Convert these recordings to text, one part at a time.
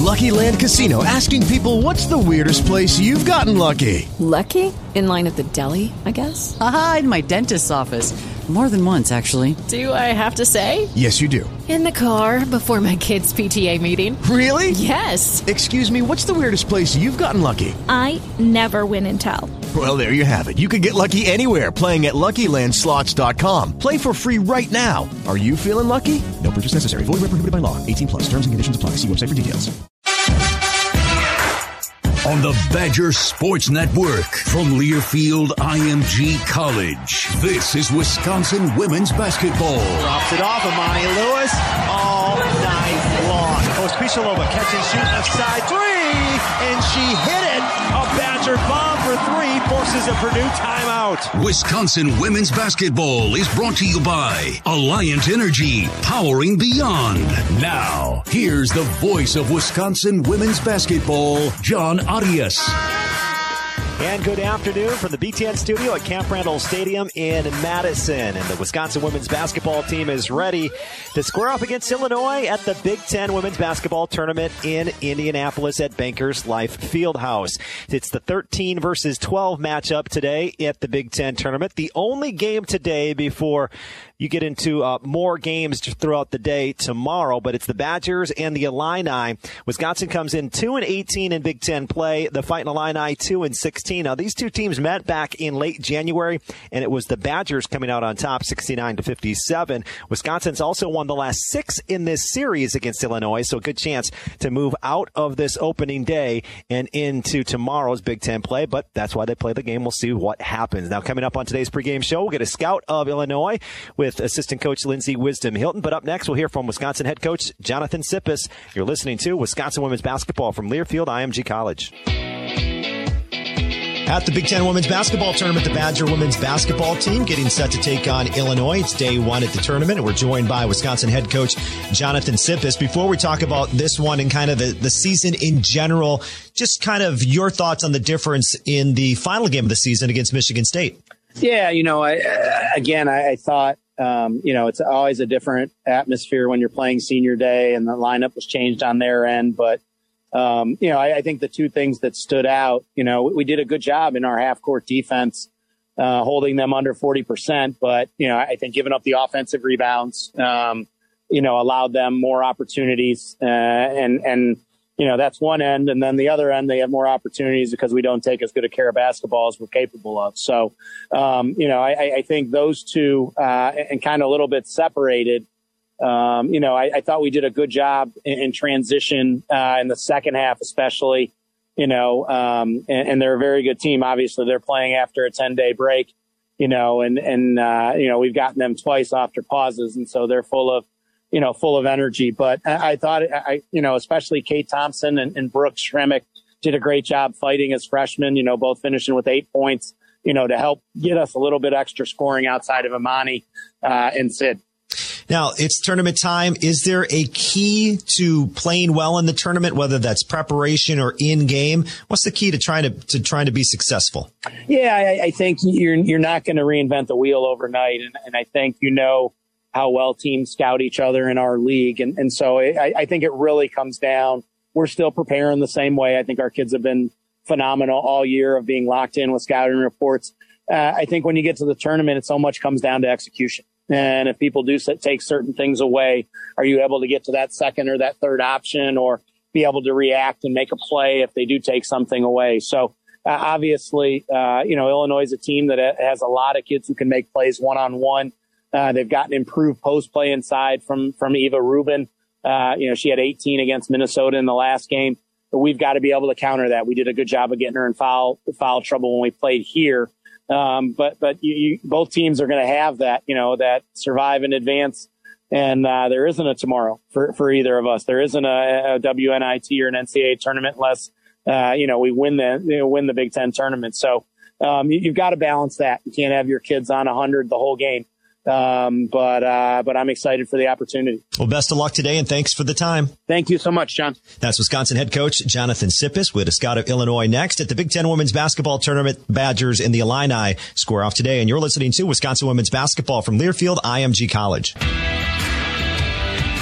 Lucky Land Casino, asking people, what's the weirdest place you've gotten lucky? Lucky? In line at the deli, I guess? Aha, in my dentist's office. More than once, actually. Do I have to say? Yes, you do. In the car before my kids' PTA meeting. Really? Yes. Excuse me, what's the weirdest place you've gotten lucky? I never win and tell. Well, there you have it. You can get lucky anywhere, playing at LuckyLandSlots.com. Play for free right now. Are you feeling lucky? No purchase necessary. Void where prohibited by law. 18 plus. Terms and conditions apply. See website for details. On the Badger Sports Network from Learfield IMG College, this is Wisconsin women's basketball. Drops it off, Amani Lewis, all night long. Pospisilova catch and shoot left side three, and she hit it. A Badger bomb for three forces a Purdue timeout. Wisconsin women's basketball is brought to you by Alliant Energy, powering beyond. Now, here's the voice of Wisconsin women's basketball, John Arias. And good afternoon from the BTN studio at Camp Randall Stadium in Madison. And the Wisconsin women's basketball team is ready to square off against Illinois at the Big Ten Women's Basketball Tournament in Indianapolis at Bankers Life Fieldhouse. It's the 13 versus 12 matchup today at the Big Ten Tournament. The only game today before you get into more games throughout the day tomorrow, but it's the Badgers and the Illini. Wisconsin comes in 2-18 in Big Ten play. The Fighting Illini 2-16. Now, these two teams met back in late January, and it was the Badgers coming out on top, 69-57. Wisconsin's also won the last 6 in this series against Illinois, so a good chance to move out of this opening day and into tomorrow's Big Ten play, but that's why they play the game. We'll see what happens. Now, coming up on today's pregame show, we'll get a scout of Illinois with assistant coach Lindsey Wisdom Hilton. But up next, we'll hear from Wisconsin head coach Jonathan Sippes. You're listening to Wisconsin Women's Basketball from Learfield IMG College. At the Big Ten Women's Basketball Tournament, the Badger women's basketball team getting set to take on Illinois. It's day one at the tournament, and we're joined by Wisconsin head coach Jonathan Sippes. Before we talk about this one and kind of the season in general, just kind of your thoughts on the difference in the final game of the season against Michigan State. Yeah, I thought, it's always a different atmosphere when you're playing senior day and the lineup was changed on their end. But, I think the two things that stood out, we did a good job in our half-court defense, holding them under 40%. But, I think giving up the offensive rebounds, allowed them more opportunities. And that's one end. And then the other end, they have more opportunities because we don't take as good a care of basketball as we're capable of. So, I think those two, and kind of a little bit separated, I thought we did a good job in transition, in the second half, especially, and they're a very good team. Obviously they're playing after a 10-day break, and we've gotten them twice after pauses. And so they're full of energy. But I thought, especially Kate Thompson and Brooke Shremick did a great job fighting as freshmen, both finishing with 8 points, to help get us a little bit extra scoring outside of Amani and Sid. Now, it's tournament time. Is there a key to playing well in the tournament, whether that's preparation or in game? What's the key to trying to be successful? Yeah, I think you're not going to reinvent the wheel overnight, and I think how well teams scout each other in our league, and so I think it really comes down. We're still preparing the same way. I think our kids have been phenomenal all year of being locked in with scouting reports. I think when you get to the tournament, it so much comes down to execution. And if people do take certain things away, are you able to get to that second or that third option or be able to react and make a play if they do take something away? So obviously, Illinois is a team that has a lot of kids who can make plays one-on-one. They've gotten improved post play inside from Eva Rubin. She had 18 against Minnesota in the last game, but we've got to be able to counter that. We did a good job of getting her in foul trouble when we played here. But both teams are going to have that, that survive and advance. And, there isn't a tomorrow for either of us. There isn't a WNIT or an NCAA tournament unless, we win the Big Ten tournament. So, you've got to balance that. You can't have your kids on 100 the whole game. But I'm excited for the opportunity. Well, best of luck today, and thanks for the time. Thank you so much, John. That's Wisconsin head coach Jonathan Sippes with a scout of Illinois next at the Big Ten Women's Basketball Tournament. Badgers and the Illini square off today, and you're listening to Wisconsin Women's Basketball from Learfield IMG College.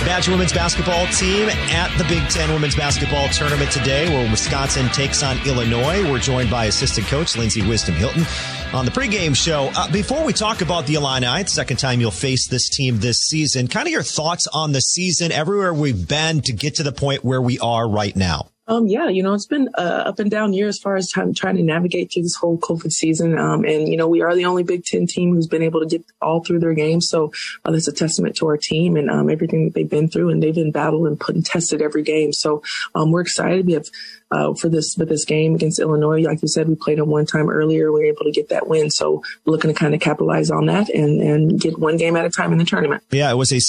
Badger women's basketball team at the Big Ten Women's Basketball Tournament today, where Wisconsin takes on Illinois. We're joined by assistant coach Lindsey Wisdom Hilton on the pregame show. Before we talk about the Illini, it's the second time you'll face this team this season. Kind of your thoughts on the season, everywhere we've been to get to the point where we are right now. Yeah, it's been up and down year as far as trying to navigate through this whole COVID season. And we are the only Big Ten team who's been able to get all through their games. So that's a testament to our team and everything that they've been through. And they've been battled and put and tested every game. So we're excited. We have for this game against Illinois. Like you said, we played them one time earlier. We were able to get that win. So we're looking to kind of capitalize on that and get one game at a time in the tournament. Yeah, it was a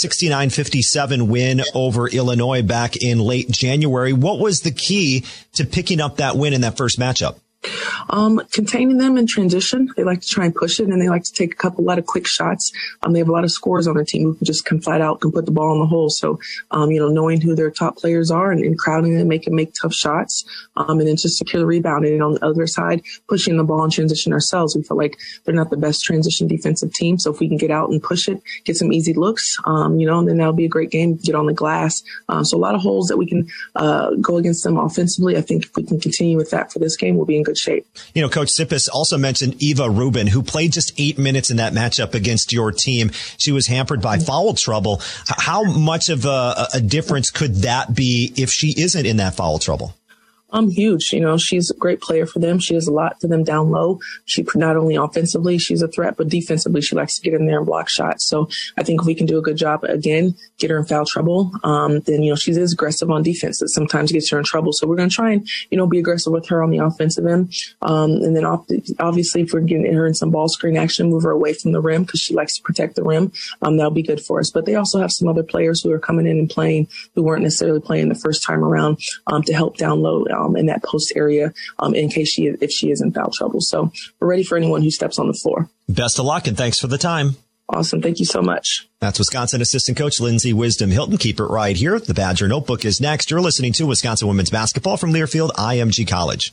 69-57 win over Illinois back in late January. What was the key to picking up that win in that first matchup? Containing them in transition. They like to try and push it, and they like to take a lot of quick shots. They have a lot of scorers on their team who can just flat out can put the ball in the hole. So, knowing who their top players are and crowding them, make them make tough shots, and then just secure the rebound. And on the other side, pushing the ball in transition ourselves. We feel like they're not the best transition defensive team. So if we can get out and push it, get some easy looks, and then that'll be a great game, get on the glass. So a lot of holes that we can go against them offensively. I think if we can continue with that for this game, we'll be in good shape. Coach Sippis also mentioned Eva Rubin, who played just 8 minutes in that matchup against your team. She was hampered by foul trouble. How much of a difference could that be if she isn't in that foul trouble? Huge. She's a great player for them. She does a lot to them down low. She not only offensively, she's a threat, but defensively, she likes to get in there and block shots. So I think if we can do a good job again, get her in foul trouble, then, she is aggressive on defense. That sometimes gets her in trouble. So we're going to try and, be aggressive with her on the offensive end. And then obviously if we're getting her in some ball screen action, move her away from the rim because she likes to protect the rim. That'll be good for us. But they also have some other players who are coming in and playing who weren't necessarily playing the first time around, to help down low, in that post area, in case if she is in foul trouble. So we're ready for anyone who steps on the floor. Best of luck and thanks for the time. Awesome. Thank you so much. That's Wisconsin assistant coach Lindsey Wisdom Hilton. Keep it right here. The Badger Notebook is next. You're listening to Wisconsin Women's Basketball from Learfield IMG College.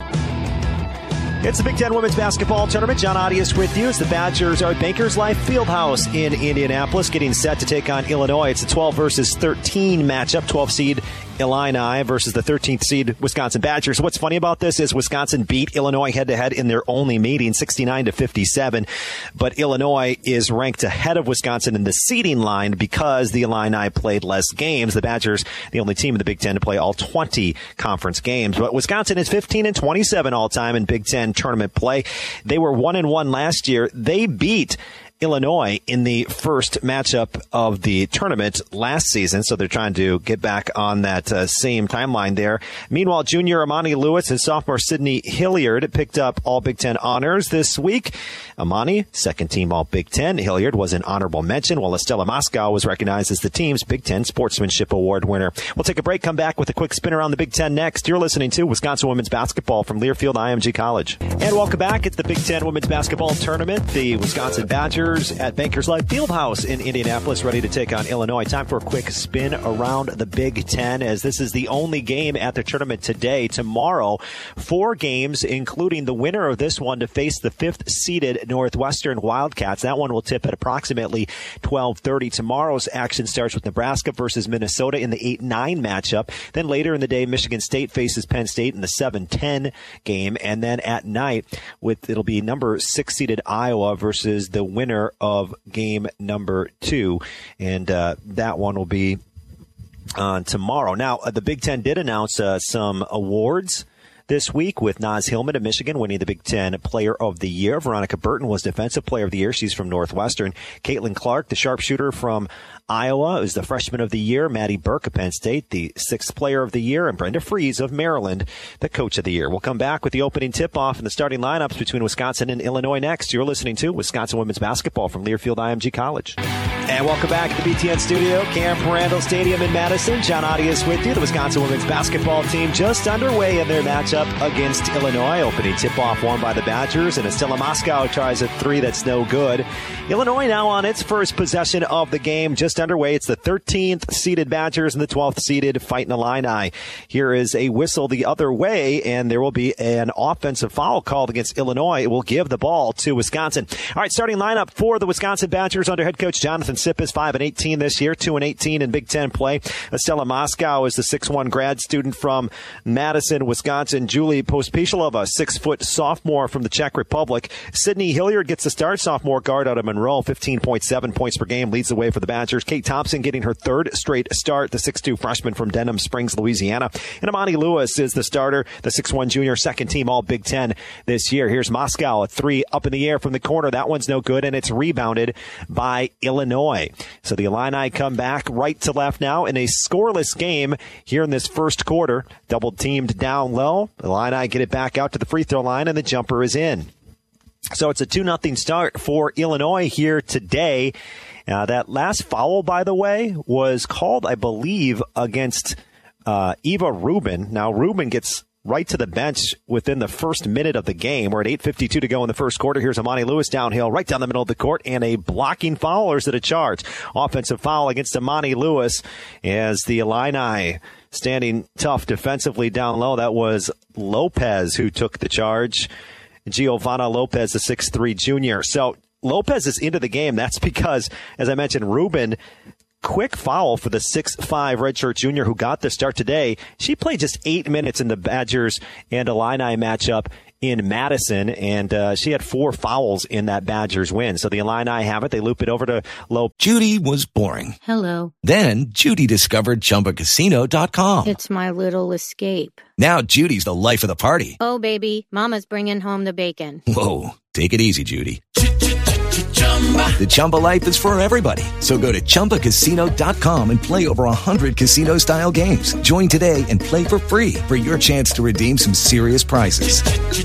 It's the Big Ten Women's Basketball Tournament. John Audius with you. As the Badgers are at Bankers Life Fieldhouse in Indianapolis, getting set to take on Illinois. It's a 12 versus 13 matchup. 12 seed Illini versus the 13th seed Wisconsin Badgers. What's funny about this is Wisconsin beat Illinois head-to-head in their only meeting, 69-57. But Illinois is ranked ahead of Wisconsin in the seeding line because the Illini played less games. The Badgers, the only team in the Big Ten to play all 20 conference games. But Wisconsin is 15-27 all-time in Big Ten tournament play. They were 1-1 last year. They beat Illinois in the first matchup of the tournament last season, so they're trying to get back on that same timeline there. Meanwhile, junior Amani Lewis and sophomore Sydney Hilliard picked up all Big Ten honors this week. Amani, second team all Big Ten. Hilliard was an honorable mention, while Estella Moscow was recognized as the team's Big Ten Sportsmanship Award winner. We'll take a break, come back with a quick spin around the Big Ten next. You're listening to Wisconsin Women's Basketball from Learfield IMG College. And welcome back. It's the Big Ten Women's Basketball Tournament. The Wisconsin Badgers at Bankers Life Fieldhouse in Indianapolis, ready to take on Illinois. Time for a quick spin around the Big Ten, as this is the only game at the tournament today. Tomorrow, 4 games, including the winner of this one to face the 5th-seeded Northwestern Wildcats. That one will tip at approximately 12:30. Tomorrow's action starts with Nebraska versus Minnesota in the 8-9 matchup. Then later in the day, Michigan State faces Penn State in the 7-10 game. And then at night, it'll be number 6-seeded Iowa versus the winner of game number 2, and that one will be on tomorrow. Now, the Big Ten did announce some awards this week, with Naz Hillman of Michigan winning the Big Ten Player of the Year. Veronica Burton was Defensive Player of the Year. She's from Northwestern. Caitlin Clark, the sharpshooter from Iowa, is the Freshman of the Year. Maddie Burke of Penn State, the 6th Player of the Year. And Brenda Fries of Maryland, the Coach of the Year. We'll come back with the opening tip-off and the starting lineups between Wisconsin and Illinois next. You're listening to Wisconsin Women's Basketball from Learfield IMG College. And welcome back to the BTN Studio, Camp Randall Stadium in Madison. John Audius with you. The Wisconsin Women's Basketball team just underway in their matchup matchup against Illinois. Opening tip-off won by the Badgers, and Estela Moscow tries a three that's no good. Illinois now on its first possession of the game, just underway. It's the 13th seeded Badgers and the 12th seeded Fighting Illini. Here is a whistle the other way, and there will be an offensive foul called against Illinois. It will give the ball to Wisconsin. All right, starting lineup for the Wisconsin Badgers under head coach Jonathan Sippes, 5-18 this year, 2-18 in Big Ten play. Estela Moscow is the 6'1 grad student from Madison, Wisconsin. Julie Pospisilova, 6-foot sophomore from the Czech Republic. Sydney Hilliard gets the start, sophomore guard out of Monroe, 15.7 points per game, leads the way for the Badgers. Kate Thompson getting her third straight start, the 6'2 freshman from Denham Springs, Louisiana. And Amani Lewis is the starter, the 6'1 junior, second team all Big Ten this year. Here's Moscow, a three up in the air from the corner. That one's no good, and it's rebounded by Illinois. So the Illini come back right to left now in a scoreless game here in this first quarter. Double teamed down low. The Illini get it back out to the free throw line, and the jumper is in. So it's a 2-0 start for Illinois here today. That last foul, by the way, was called, I believe, against Eva Rubin. Now, Rubin gets right to the bench within the first minute of the game. We're at 8:52 to go in the first quarter. Here's Amani Lewis downhill, right down the middle of the court, and a blocking foul, or is it a charge? Offensive foul against Amani Lewis as the Illini standing tough defensively down low. That was Lopez who took the charge. Giovanna Lopez, the 6'3 junior. So Lopez is into the game. That's because, as I mentioned, Rubin, quick foul for the 6'5 redshirt junior who got the start today. She played just 8 minutes in the Badgers and Illini matchup in Madison, and she had 4 fouls in that Badgers win. So the Illini have it. They loop it over to Low. Judy was boring. Hello. Then Judy discovered ChumbaCasino.com. It's my little escape. Now Judy's the life of the party. Oh, baby, mama's bringing home the bacon. Whoa, take it easy, Judy. The Chumba life is for everybody. So go to ChumbaCasino.com and play over 100 casino-style games. Join today and play for free for your chance to redeem some serious prizes.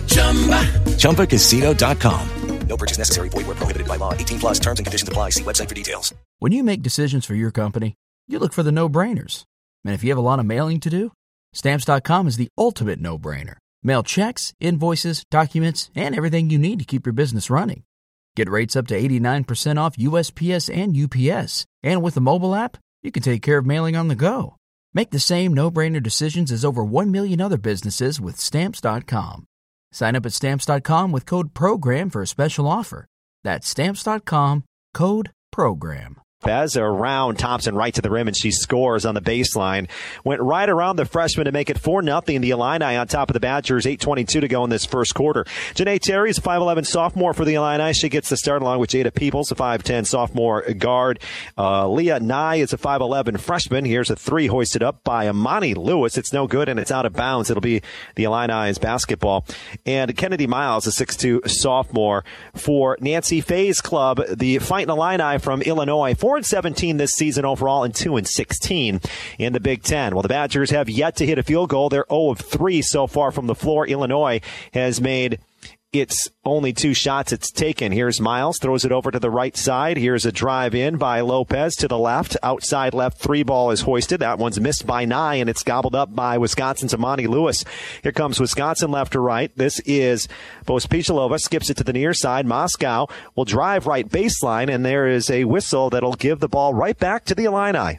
ChumbaCasino.com. No purchase necessary. Void where prohibited by law. 18+ terms and conditions apply. See website for details. When you make decisions for your company, you look for the no-brainers. And if you have a lot of mailing to do, Stamps.com is the ultimate no-brainer. Mail checks, invoices, documents, and everything you need to keep your business running. Get rates up to 89% off USPS and UPS. And with the mobile app, you can take care of mailing on the go. Make the same no-brainer decisions as over 1 million other businesses with Stamps.com. Sign up at Stamps.com with code PROGRAM for a special offer. That's Stamps.com, code PROGRAM. As around Thompson right to the rim, and she scores on the baseline. Went right around the freshman to make it 4-0. The Illini on top of the Badgers. 8:22 to go in this first quarter. Janae Terry is a 5'11 sophomore for the Illini. She gets the start along with Jada Peoples, a 5'10 sophomore guard. Leah Nye is a 5'11 freshman. Here's a three hoisted up by Amani Lewis. It's no good, and it's out of bounds. It'll be the Illini's basketball. And Kennedy Miles, a 6'2 sophomore for Nancy Faye's club, the Fighting Illini from Illinois. 4-17 this season overall and 2-16 in the Big Ten. Well, the Badgers have yet to hit a field goal. They're 0 of 3 so far from the floor. Illinois has made its only 2 shots it's taken. Here's Miles, throws it over to the right side. Here's a drive in by Lopez to the left. Outside left, 3 ball is hoisted. That one's missed by Nye, and it's gobbled up by Wisconsin's Amani Lewis. Here comes Wisconsin left to right. This is Pospisilova, skips it to the near side. Moscow will drive right baseline, and there is a whistle that'll give the ball right back to the Illini.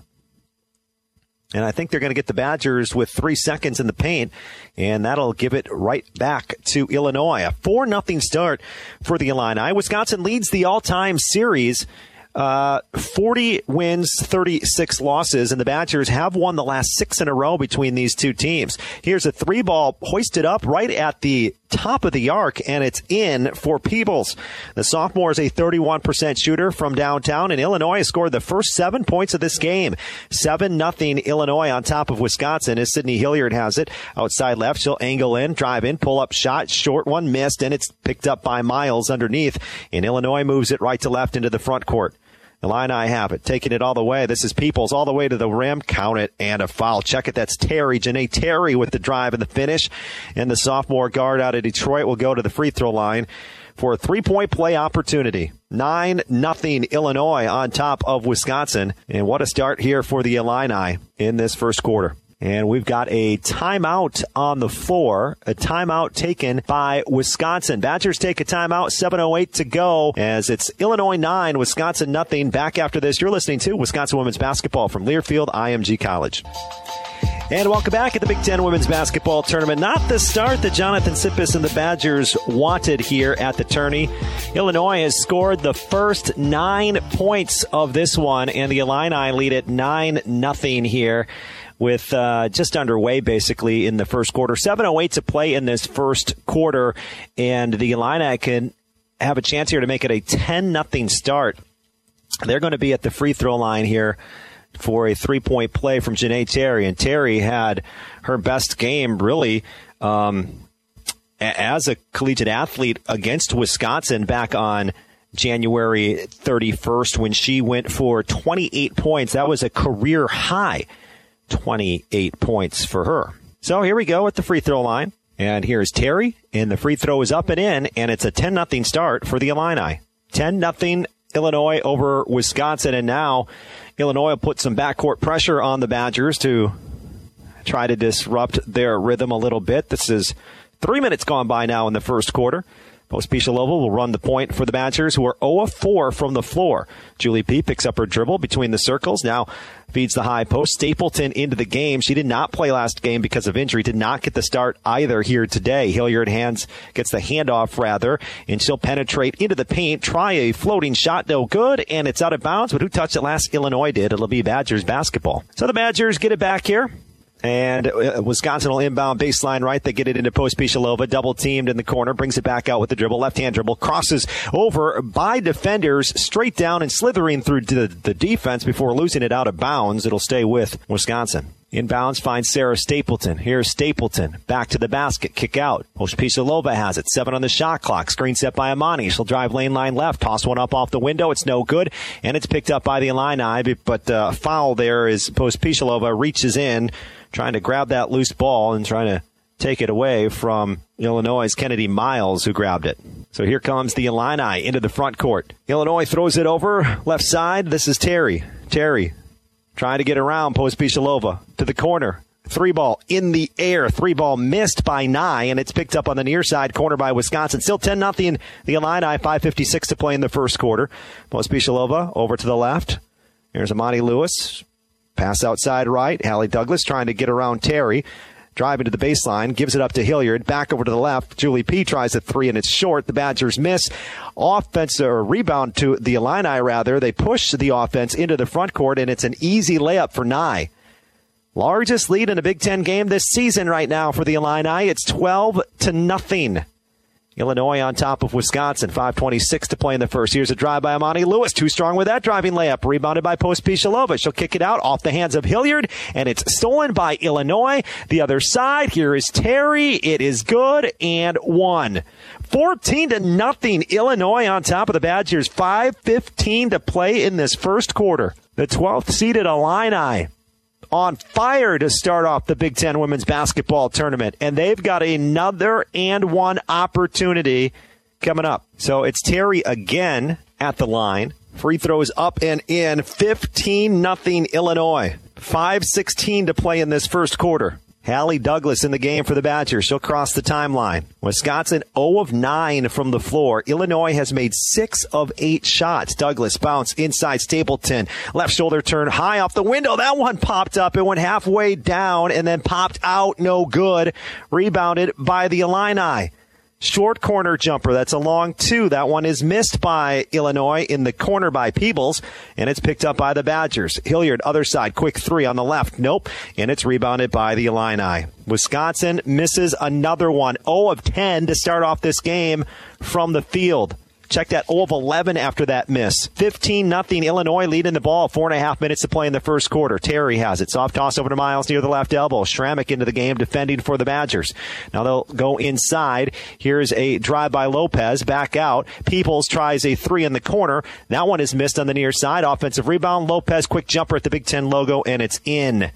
And I think they're going to get the Badgers with 3 seconds in the paint, and that'll give it right back to Illinois. A 4-0 start for the Illini. Wisconsin leads the all-time series. 40 wins, 36 losses, and the Badgers have won the last 6 in a row between these two teams. Here's a 3-ball hoisted up right at the top of the arc, and it's in for Peebles. The sophomore is a 31% shooter from downtown, and Illinois scored the first 7 points of this game. 7-0 Illinois on top of Wisconsin as Sydney Hilliard has it. Outside left, she'll angle in, drive in, pull up shot, short one missed, and it's picked up by Miles underneath, and Illinois moves it right to left into the front court. Illini have it, taking it all the way. This is Peoples all the way to the rim. Count it, and a foul. Check it. That's Terry. Janae Terry with the drive and the finish. And the sophomore guard out of Detroit will go to the free throw line for a 3-point play opportunity. 9-0 Illinois on top of Wisconsin. And what a start here for the Illini in this first quarter. And we've got a timeout on the floor, a timeout taken by Wisconsin. Badgers take a timeout, 7:08 to go, as it's Illinois 9, Wisconsin nothing. Back after this, you're listening to Wisconsin Women's Basketball from Learfield IMG College. And welcome back at the Big Ten Women's Basketball Tournament. Not the start that Jonathan Sippes and the Badgers wanted here at the tourney. Illinois has scored the first 9 points of this one, and the Illini lead at 9-0 here with just underway basically in the first quarter. 7:08 to play in this first quarter, and the Illini can have a chance here to make it a 10-0 start. They're going to be at the free throw line here for a 3-point play from Janae Terry. And Terry had her best game, really, as a collegiate athlete against Wisconsin back on January 31st when she went for 28 points. That was a career high, 28 points for her. So here we go at the free throw line. And here's Terry, and the free throw is up and in, and it's a 10-0 start for the Illini. 10-0 Illinois over Wisconsin, and now Illinois will put some backcourt pressure on the Badgers to try to disrupt their rhythm a little bit. This is 3 minutes gone by now in the first quarter. Pospisilova will run the point for the Badgers, who are 0 of 4 from the floor. Julie P picks up her dribble between the circles. Now feeds the high post. Stapleton into the game. She did not play last game because of injury. Did not get the start either here today. Hilliard gets the handoff, rather, and she'll penetrate into the paint. Try a floating shot. No good, and it's out of bounds. But who touched it last? Illinois did. It'll be Badgers basketball. So the Badgers get it back here. And Wisconsin will inbound baseline right. They get it into Pospisilova, double teamed in the corner, brings it back out with the dribble, left-hand dribble, crosses over by defenders, straight down and slithering through the defense before losing it out of bounds. It'll stay with Wisconsin. Inbounds finds Sarah Stapleton. Here's Stapleton. Back to the basket. Kick out. Pospisilova has it. 7 on the shot clock. Screen set by Amani. She'll drive lane line left. Toss one up off the window. It's no good. And it's picked up by the Illini. But foul there is Pospisilova reaches in, trying to grab that loose ball and trying to take it away from Illinois' Kennedy Miles, who grabbed it. So here comes the Illini into the front court. Illinois throws it over left side. This is Terry. Terry trying to get around Pospisilova to the corner. 3-ball in the air. 3-ball missed by Nye, and it's picked up on the near side corner by Wisconsin. Still 10-0. The Illini, 5:56 to play in the first quarter. Pospisilova over to the left. Here's Amani Lewis. Pass outside right. Hallie Douglas trying to get around Terry. Driving to the baseline. Gives it up to Hilliard. Back over to the left. Julie P tries a 3, and it's short. The Badgers miss. Offense or rebound to the Illini, rather. They push the offense into the front court, and it's an easy layup for Nye. Largest lead in a Big Ten game this season right now for the Illini. It's 12-0. Illinois on top of Wisconsin. 5:26 to play in the first. Here's a drive by Amani Lewis. Too strong with that driving layup. Rebounded by Pospisilova. She'll kick it out off the hands of Hilliard, and it's stolen by Illinois. The other side, here is Terry. It is good and one. 14-0. Illinois on top of the Badgers. 5:15 to play in this first quarter. The 12th seeded Illini on fire to start off the Big Ten Women's Basketball Tournament. And they've got another and one opportunity coming up. So it's Terry again at the line. Free throws up and in. 15-0 Illinois. 5:16 to play in this first quarter. Hallie Douglas in the game for the Badgers. She'll cross the timeline. Wisconsin 0 of 9 from the floor. Illinois has made 6 of 8 shots. Douglas bounce inside Stapleton. Left shoulder turn high off the window. That one popped up. It went halfway down and then popped out. No good. Rebounded by the Illini. Short corner jumper. That's a long 2. That one is missed by Illinois in the corner by Peebles, and it's picked up by the Badgers. Hilliard, other side, quick 3 on the left. Nope. And it's rebounded by the Illini. Wisconsin misses another one. 0 of 10 to start off this game from the field. Check that, 0 of 11 after that miss. 15-0 Illinois leading the ball. 4.5 minutes to play in the first quarter. Terry has it. Soft toss over to Miles near the left elbow. Schrammick into the game defending for the Badgers. Now they'll go inside. Here's a drive by Lopez. Back out. Peoples tries a 3 in the corner. That one is missed on the near side. Offensive rebound. Lopez, quick jumper at the Big Ten logo, and it's in.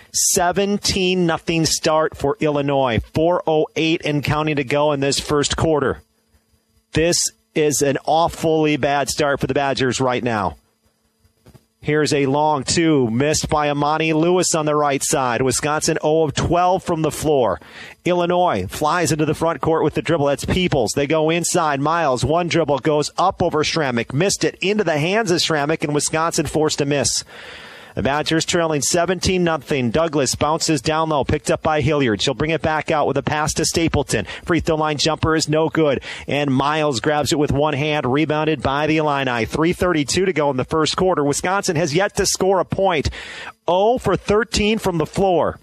17-0 start for Illinois. 4:08 and counting to go in this first quarter. This is an awfully bad start for the Badgers right now. Here's a long two, missed by Amani Lewis on the right side. Wisconsin 0 of 12 from the floor. Illinois flies into the front court with the dribble. That's Peoples. They go inside. Miles, one dribble, goes up over Schrammick. Missed it into the hands of Schrammick, and Wisconsin forced a miss. The Badgers trailing 17-0. Douglas bounces down low, picked up by Hilliard. She'll bring it back out with a pass to Stapleton. Free throw line jumper is no good. And Miles grabs it with one hand, rebounded by the Illini. 3:32 to go in the first quarter. Wisconsin has yet to score a point. 0 for 13 from the floor.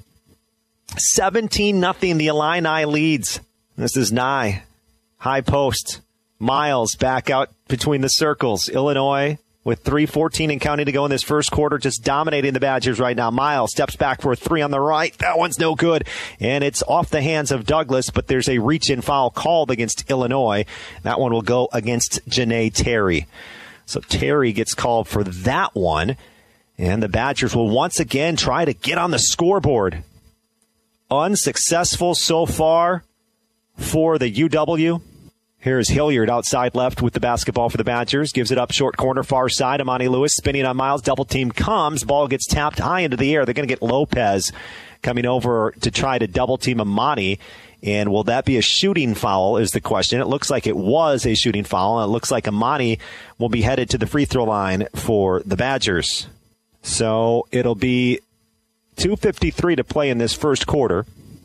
17-0. The Illini leads. This is Nye. High post. Miles back out between the circles. Illinois with 3:14 and counting to go in this first quarter, just dominating the Badgers right now. Miles steps back for a three on the right. That one's no good. And it's off the hands of Douglas, but there's a reach-in foul called against Illinois. That one will go against Janae Terry. So Terry gets called for that one. And the Badgers will once again try to get on the scoreboard. Unsuccessful so far for the UW. Here's Hilliard outside left with the basketball for the Badgers. Gives it up short corner, far side. Amani Lewis spinning on Miles. Double team comes. Ball gets tapped high into the air. They're going to get Lopez coming over to try to double team Amani. And will that be a shooting foul is the question. It looks like it was a shooting foul. And it looks like Amani will be headed to the free throw line for the Badgers. So it'll be 2:53 to play in this first quarter.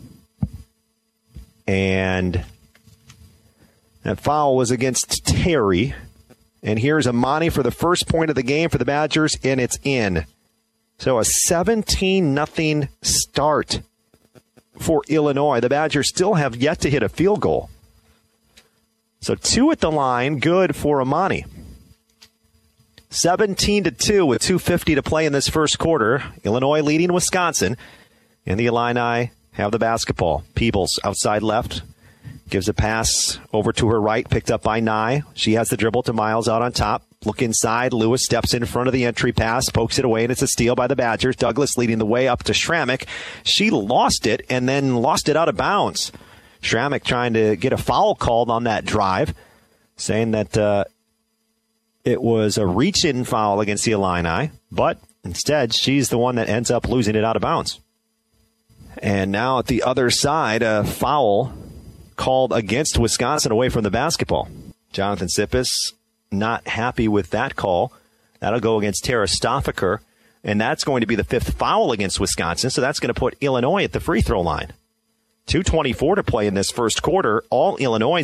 And that foul was against Terry. And here's Amani for the first point of the game for the Badgers, and it's in. So a 17-0 start for Illinois. The Badgers still have yet to hit a field goal. So 2 at the line, good for Amani. 17-2 with 2:50 to play in this first quarter. Illinois leading Wisconsin, and the Illini have the basketball. Peebles outside left. Gives a pass over to her right, picked up by Nye. She has the dribble to Miles out on top. Look inside. Lewis steps in front of the entry pass, pokes it away, and it's a steal by the Badgers. Douglas leading the way up to Schrammick. She lost it and then lost it out of bounds. Schrammick trying to get a foul called on that drive, saying that it was a reach-in foul against the Illini, but instead she's the one that ends up losing it out of bounds. And now at the other side, a foul called against Wisconsin away from the basketball. Jonathan Sippis not happy with that call. That'll go against Tara Stoffaker, and that's going to be the 5th foul against Wisconsin, so that's going to put Illinois at the free throw line. 2:24 to play in this first quarter. All Illinois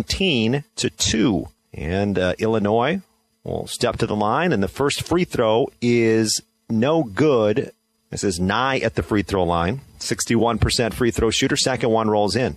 17-2. And Illinois will step to the line, and the first free throw is no good. This is Nye at the free throw line. 61% free throw shooter. Second one rolls in.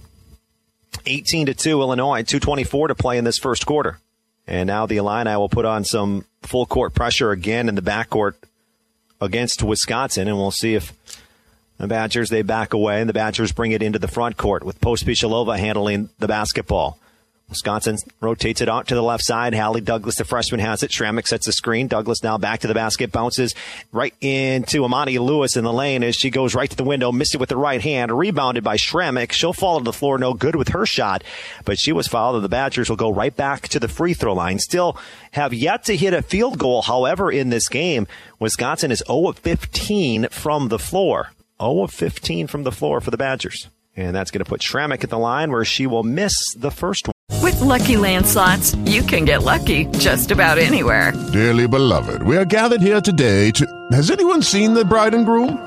18-2 Illinois, 2:24 to play in this first quarter. And now the Illini will put on some full court pressure again in the backcourt against Wisconsin, and we'll see if the Badgers, they back away, and the Badgers bring it into the front court with Pospisilova handling the basketball. Wisconsin rotates it out to the left side. Hallie Douglas, the freshman, has it. Schrammick sets the screen. Douglas now back to the basket, bounces right into Amani Lewis in the lane as she goes right to the window, missed it with the right hand, rebounded by Schrammick. She'll fall to the floor, no good with her shot, but she was fouled, and the Badgers will go right back to the free throw line. Still have yet to hit a field goal, however, in this game. Wisconsin is 0 of 15 from the floor. 0 of 15 from the floor for the Badgers. And that's going to put Schrammick at the line where she will miss the first one. With Lucky Land Slots, you can get lucky just about anywhere. Dearly beloved, we are gathered here today to... Has anyone seen the bride and groom?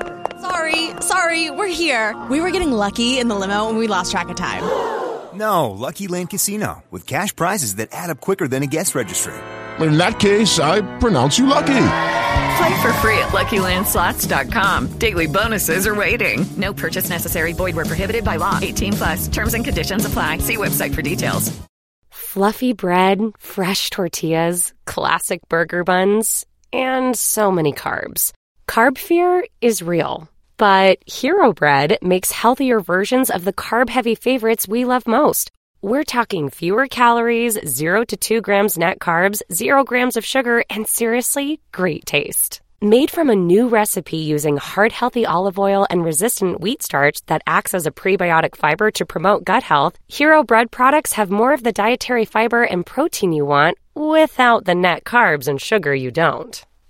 Sorry, we're here. We were getting lucky in the limo and we lost track of time. No, Lucky Land Casino, with cash prizes that add up quicker than a guest registry. In that case, I pronounce you lucky. Play for free at LuckyLandSlots.com. Daily bonuses are waiting. No purchase necessary. Void where prohibited by law. 18+. Terms and conditions apply. See website for details. Fluffy bread, fresh tortillas, classic burger buns, and so many carbs. Carb fear is real. But Hero Bread makes healthier versions of the carb-heavy favorites we love most. We're talking fewer calories, 0 to 2 grams net carbs, 0 grams of sugar, and seriously, great taste. Made from a new recipe using heart-healthy olive oil and resistant wheat starch that acts as a prebiotic fiber to promote gut health, Hero Bread products have more of the dietary fiber and protein you want without the net carbs and sugar you don't.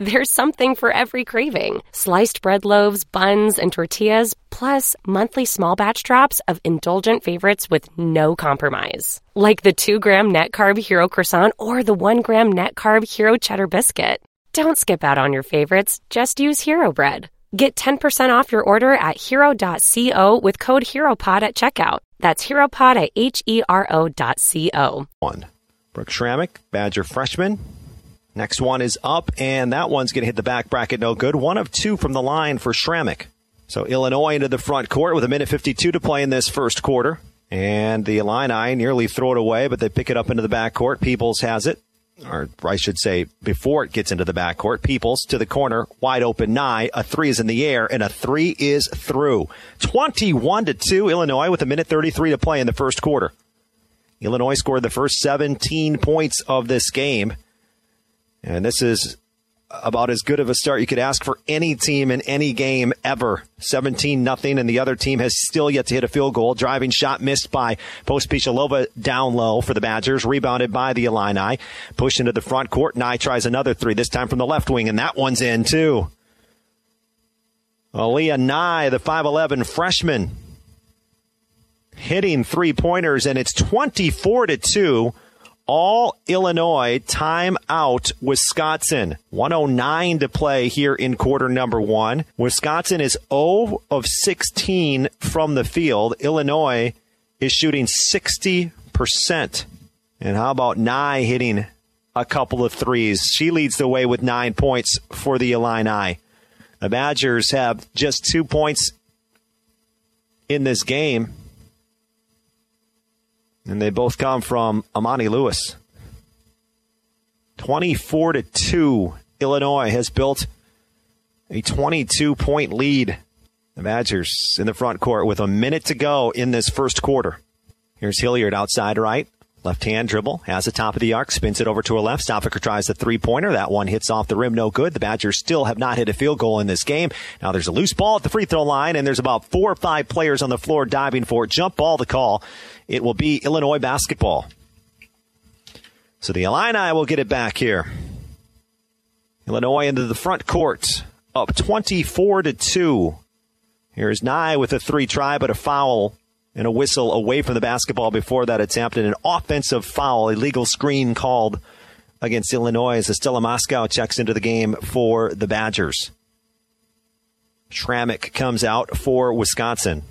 There's something for every craving. Sliced bread loaves, buns, and tortillas, plus monthly small batch drops of indulgent favorites with no compromise. Like the 2-gram net carb Hero croissant or the 1-gram net carb Hero cheddar biscuit. Don't skip out on your favorites. Just use Hero bread. Get 10% off your order at hero.co with code HEROPOD at checkout. That's HEROPOD at HERO.co. Brooke Schrammick, Badger freshman. Next one is up, and that one's going to hit the back bracket no good. 1 of 2 from the line for Schrammick. So Illinois into the front court with 1:52 to play in this first quarter. And the Illini nearly throw it away, but they pick it up into the backcourt. Peoples has it. Or I should say, before it gets into the backcourt, Peoples to the corner, wide open Nye. A 3 is in the air, and a 3 is through. 21-2, Illinois with 1:33 to play in the first quarter. Illinois scored the first 17 points of this game. And this is about as good of a start you could ask for any team in any game ever. 17-0, and the other team has still yet to hit a field goal. Driving shot missed by Pospisilova down low for the Badgers. Rebounded by the Illini. Push into the front court. Nye tries another 3, this time from the left wing, and that one's in too. Aaliyah Nye, the 5'11 freshman, hitting 3-pointers, and it's 24-2. All Illinois, timeout Wisconsin. 1:09 to play here in quarter number 1. Wisconsin is 0 of 16 from the field. Illinois is shooting 60%. And how about Nye hitting a couple of threes? She leads the way with 9 points for the Illini. The Badgers have just 2 points in this game. And they both come from Amani Lewis. 24-2. Illinois has built a 22-point lead. The Badgers in the front court with a minute to go in this first quarter. Here's Hilliard outside right. Left-hand dribble. Has the top of the arc. Spins it over to her left. Stoffaker tries the three-pointer. That one hits off the rim. No good. The Badgers still have not hit a field goal in this game. Now there's a loose ball at the free throw line, and there's about 4 or 5 players on the floor diving for it. Jump ball to call. It will be Illinois basketball. So the Illini will get it back here. Illinois into the front court. Up 24-2. Here's Nye with a 3 try, but a foul and a whistle away from the basketball before that attempt, and an offensive foul, illegal screen called against Illinois as Estella Moscow checks into the game for the Badgers. Schrammick comes out for Wisconsin.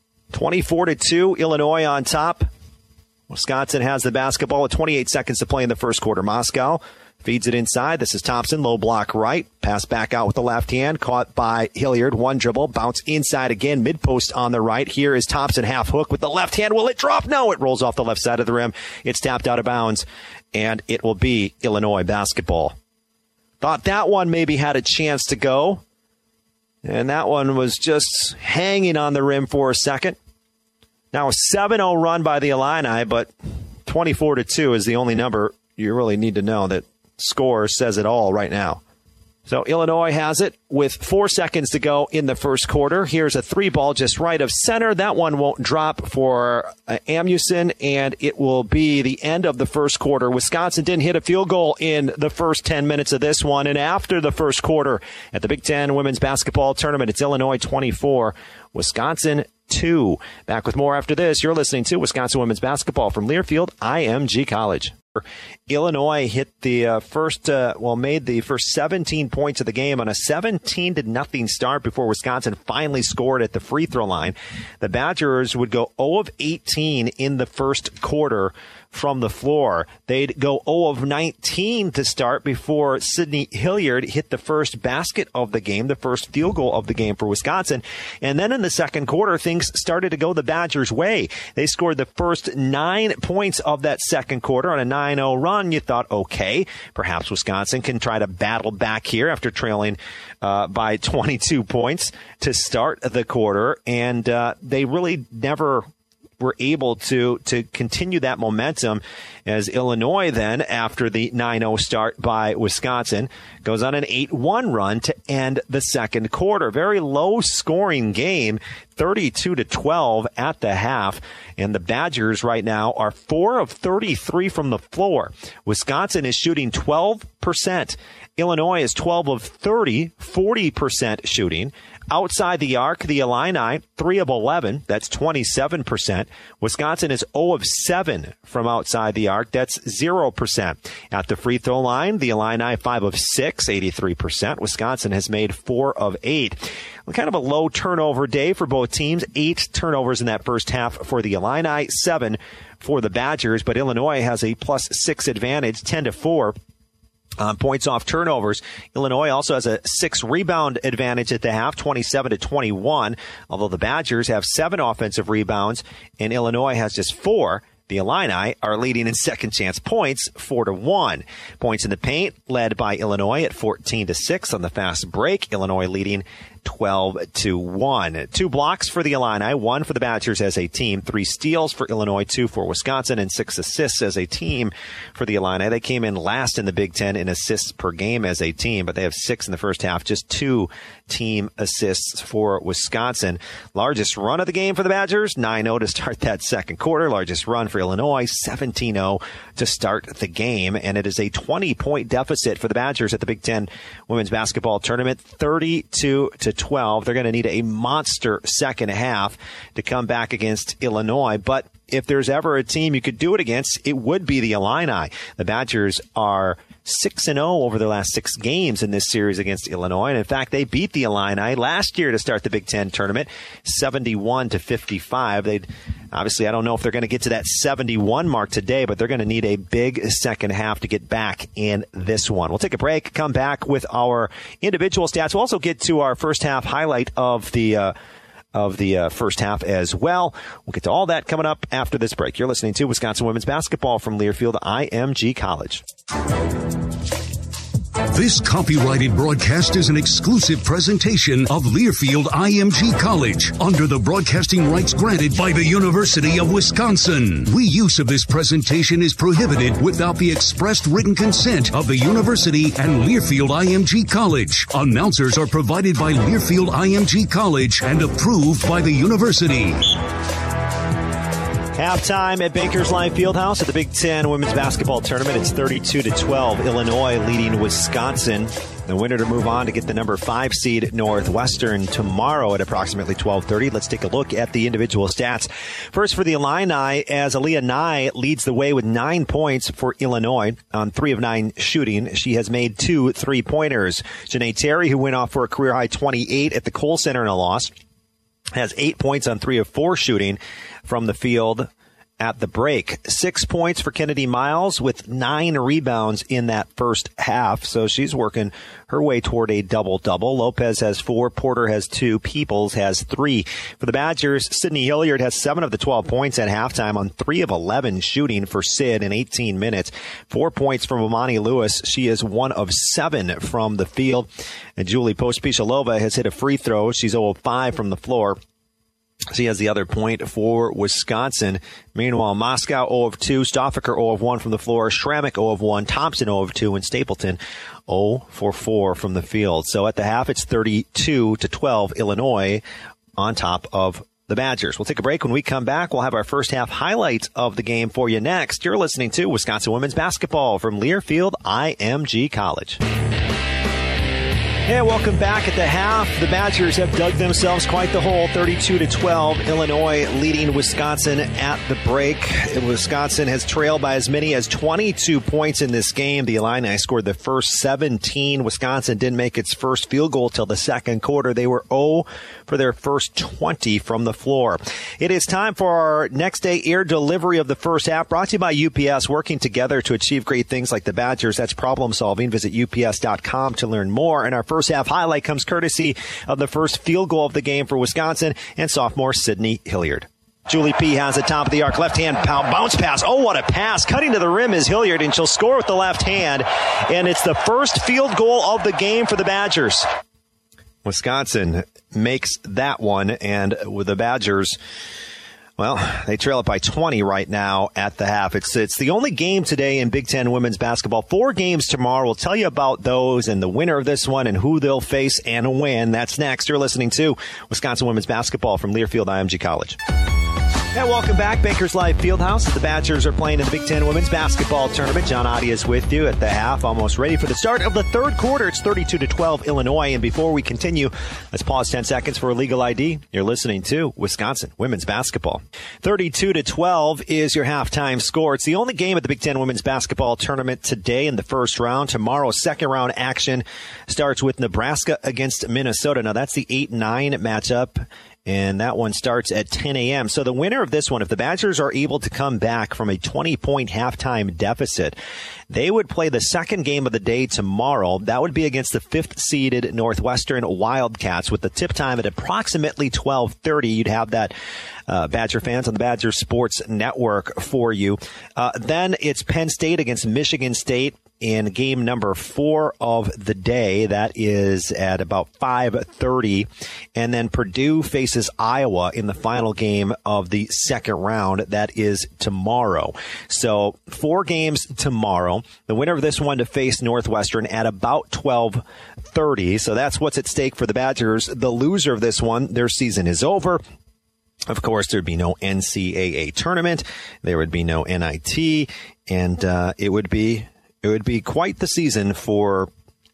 24-2, Illinois on top. Wisconsin has the basketball with 28 seconds to play in the first quarter. Moscow feeds it inside. This is Thompson, low block right. Pass back out with the left hand. Caught by Hilliard. 1 dribble. Bounce inside again. Mid-post on the right. Here is Thompson half hook with the left hand. Will it drop? No, it rolls off the left side of the rim. It's tapped out of bounds, and it will be Illinois basketball. Thought that one maybe had a chance to go, and that one was just hanging on the rim for a second. Now a 7-0 run by the Illini, but 24-2 is the only number you really need to know. That score says it all right now. So Illinois has it with 4 seconds to go in the first quarter. Here's a 3-ball just right of center. That one won't drop for Amuson, and it will be the end of the first quarter. Wisconsin didn't hit a field goal in the first 10 minutes of this one, and after the first quarter at the Big Ten Women's Basketball Tournament, it's Illinois 24, Wisconsin 2. Back with more after this. You're listening to Wisconsin Women's Basketball from Learfield IMG College. Illinois hit the made the first 17 points of the game on a 17-0 start before Wisconsin finally scored at the free throw line. The Badgers would go 0 of 18 in the first quarter from the floor. They'd go 0 of 19 to start before Sydney Hilliard hit the first basket of the game, the first field goal of the game for Wisconsin. And then in the second quarter, things started to go the Badgers' way. They scored the first 9 points of that second quarter on a 9-0 run. You thought, okay, perhaps Wisconsin can try to battle back here after trailing by 22 points to start the quarter. And they really never were able to continue that momentum as Illinois then, after the 9-0 start by Wisconsin, goes on an 8-1 run to end the second quarter. Very low-scoring game, 32-12 at the half. And the Badgers right now are 4 of 33 from the floor. Wisconsin is shooting 12%. Illinois is 12 of 30, 40% shooting. Outside the arc, the Illini, 3 of 11. That's 27%. Wisconsin is 0 of 7 from outside the arc. That's 0%. At the free throw line, the Illini, 5 of 6, 83%. Wisconsin has made 4 of 8. Kind of a low turnover day for both teams. 8 turnovers in that first half for the Illini, 7 for the Badgers. But Illinois has a +6 advantage, 10-4. Points off turnovers. Illinois also has a 6 rebound advantage at the half, 27-21, although the Badgers have 7 offensive rebounds and Illinois has just 4. The Illini are leading in second chance points, 4-1. Points in the paint led by Illinois at 14-6 on the fast break. Illinois leading 12-1. 2 blocks for the Illini, 1 for the Badgers as a team, 3 steals for Illinois, 2 for Wisconsin, and 6 assists as a team for the Illini. They came in last in the Big Ten in assists per game as a team, but they have 6 in the first half, just 2 team assists for Wisconsin. Largest run of the game for the Badgers, 9-0 to start that second quarter. Largest run for Illinois, 17-0 to start the game, and it is a 20-point deficit for the Badgers at the Big Ten Women's Basketball Tournament, 32-12. They're going to need a monster second half to come back against Illinois, but if there's ever a team you could do it against, it would be the Illini. The Badgers are 6-0 over their last 6 games in this series against Illinois. And in fact, they beat the Illini last year to start the Big Ten tournament, 71-55. Obviously, I don't know if they're going to get to that 71 mark today, but they're going to need a big second half to get back in this one. We'll take a break, come back with our individual stats. We'll also get to our first half highlight of the first half as well. We'll get to all that coming up after this break. You're listening to Wisconsin Women's Basketball from Learfield IMG College. This copyrighted broadcast is an exclusive presentation of Learfield IMG College under the broadcasting rights granted by the University of Wisconsin. Reuse of this presentation is prohibited without the expressed written consent of the university and Learfield IMG College. Announcers are provided by Learfield IMG College and approved by the university. Halftime at Bankers Life Fieldhouse at the Big Ten Women's Basketball Tournament. It's 32-12. Illinois leading Wisconsin. The winner to move on to get the number 5 seed Northwestern tomorrow at approximately 12:30. Let's take a look at the individual stats. First for the Illini, as Aaliyah Nye leads the way with 9 points for Illinois on 3 of 9 shooting. She has made 2 3-pointers. Janae Terry, who went off for a career-high 28 at the Kohl Center in a loss, has 8 points on 3 of 4 shooting from the field at the break. 6 points for Kennedy Miles with 9 rebounds in that first half. So she's working her way toward a double-double. Lopez has 4. Porter has 2. Peoples has 3. For the Badgers, Sydney Hilliard has 7 of the 12 points at halftime on 3 of 11 shooting for Sid in 18 minutes. 4 points from Amani Lewis. She is 1 of 7 from the field. And Julie Pospisilova has hit a free throw. She's 0 of 5 from the floor. She has the other point for Wisconsin. Meanwhile, Moscow 0 of 2, Stoffaker 0 of 1 from the floor, Schrammick 0 of 1, Thompson 0 of 2, and Stapleton 0 for 4 from the field. So at the half, it's 32-12 Illinois on top of the Badgers. We'll take a break. When we come back, we'll have our first half highlight of the game for you next. You're listening to Wisconsin Women's Basketball from Learfield IMG College. Yeah, welcome back at the half. The Badgers have dug themselves quite the hole, 32-12. Illinois leading Wisconsin at the break. Wisconsin has trailed by as many as 22 points in this game. The Illini scored the first 17. Wisconsin didn't make its first field goal till the second quarter. They were 0 for their first 20 from the floor. It is time for our next day air delivery of the first half, brought to you by UPS, working together to achieve great things like the Badgers. That's problem solving. Visit UPS.com to learn more. And our first half highlight comes courtesy of the first field goal of the game for Wisconsin and sophomore Sydney Hilliard. Julie P. has it top of the arc, left-hand bounce pass. Oh, what a pass. Cutting to the rim is Hilliard, and she'll score with the left hand. And it's the first field goal of the game for the Badgers. Wisconsin makes that one, and with the Badgers Well, they trail it by 20 right now at the half. It's the only game today in Big Ten women's basketball. 4 games tomorrow. We'll tell you about those and the winner of this one and who they'll face and when. That's next. You're listening to Wisconsin women's basketball from Learfield IMG College. And welcome back. Bankers Life Fieldhouse. The Badgers are playing in the Big Ten women's basketball tournament. John Adi is with you at the half, almost ready for the start of the third quarter. It's 32-12 Illinois. And before we continue, let's pause 10 seconds for a legal ID. You're listening to Wisconsin women's basketball. 32-12 is your halftime score. It's the only game at the Big Ten women's basketball tournament today in the first round. Tomorrow, second round action starts with Nebraska against Minnesota. Now, that's the 8-9 matchup. And that one starts at 10 a.m. So the winner of this one, if the Badgers are able to come back from a 20-point halftime deficit, they would play the second game of the day tomorrow. That would be against the 5th-seeded Northwestern Wildcats with the tip time at approximately 12:30. You'd have that, Badger fans, on the Badger Sports Network for you. Then it's Penn State against Michigan State in game number 4 of the day. That is at about 5:30. And then Purdue faces Iowa in the final game of the second round. That is tomorrow. So 4 games tomorrow. The winner of this one to face Northwestern at about 12:30. So that's what's at stake for the Badgers. The loser of this one, their season is over. Of course, there'd be no NCAA tournament. There would be no NIT. And it would be quite the season for,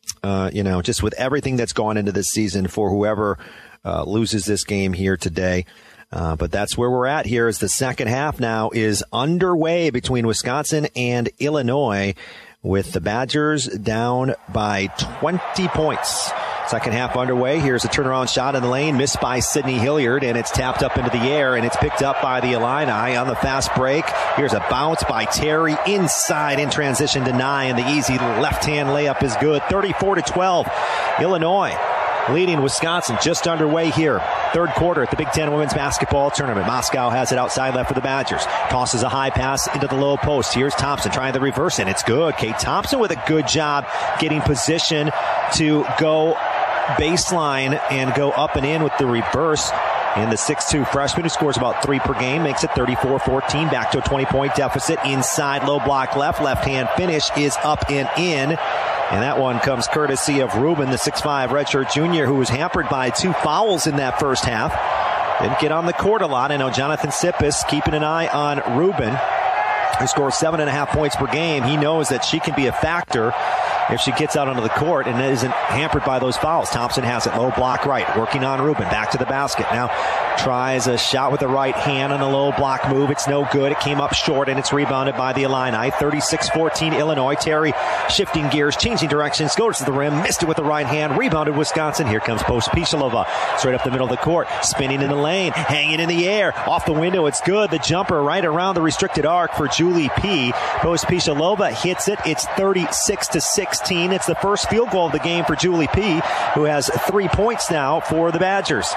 just with everything that's gone into this season for whoever loses this game here today. But that's where we're at here as the second half now is underway between Wisconsin and Illinois with the Badgers down by 20 points. Second half underway. Here's a turnaround shot in the lane, missed by Sydney Hilliard, and it's tapped up into the air, and it's picked up by the Illini on the fast break. Here's a bounce by Terry inside in transition to Nye, and the easy left-hand layup is good. 34-12. Illinois leading Wisconsin just underway here. Third quarter at the Big Ten Women's Basketball Tournament. Moscow has it outside left for the Badgers. Tosses a high pass into the low post. Here's Thompson trying the reverse, and it's good. Kate Thompson with a good job getting position to go baseline and go up and in with the reverse. And the 6'2 freshman who scores about 3 per game makes it 34-14. Back to a 20-point deficit. Inside low block left. Left-hand finish is up and in. And that one comes courtesy of Rubin, the 6'5 redshirt junior, who was hampered by 2 fouls in that first half. Didn't get on the court a lot. I know Jonathan Sippis keeping an eye on Rubin, who scores 7.5 points per game. He knows that she can be a factor if she gets out onto the court and isn't hampered by those fouls. Thompson has it low block right, working on Rubin. Back to the basket. Now tries a shot with the right hand on the low block move. It's no good. It came up short, and it's rebounded by the Illini. 36-14 Illinois. Terry shifting gears, changing directions, goes to the rim, missed it with the right hand, rebounded Wisconsin. Here comes Pospisilova, straight up the middle of the court, spinning in the lane, hanging in the air, off the window. It's good. The jumper right around the restricted arc for Julie P. Pospisilova hits it. It's 36-16. It's the first field goal of the game for Julie P., who has 3 points now for the Badgers.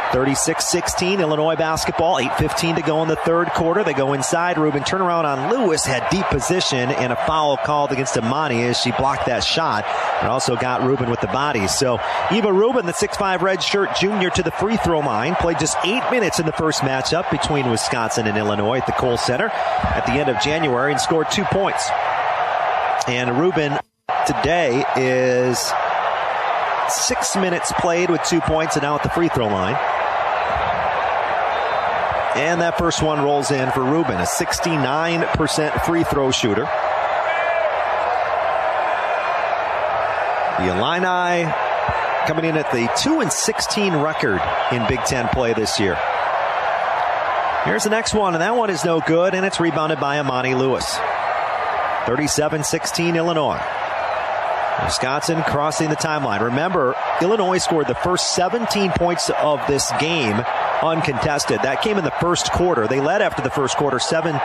36-16 Illinois basketball. 8:15 to go in the third quarter. They go inside. Rubin turnaround on Lewis, had deep position, and a foul called against Amani as she blocked that shot, and also got Rubin with the body. So Eva Rubin, the 6'5 redshirt junior, to the free throw line, played just 8 minutes in the first matchup between Wisconsin and Illinois at the Kohl Center at the end of January, and scored 2 points. And Rubin today is 6 minutes played with 2 points and now at the free throw line. And that first one rolls in for Rubin, a 69% free throw shooter. The Illini coming in at the 2-16 record in Big Ten play this year. Here's the next one, and that one is no good, and it's rebounded by Amani Lewis. 37-16 Illinois. Wisconsin crossing the timeline. Remember, Illinois scored the first 17 points of this game uncontested. That came in the first quarter. They led after the first quarter,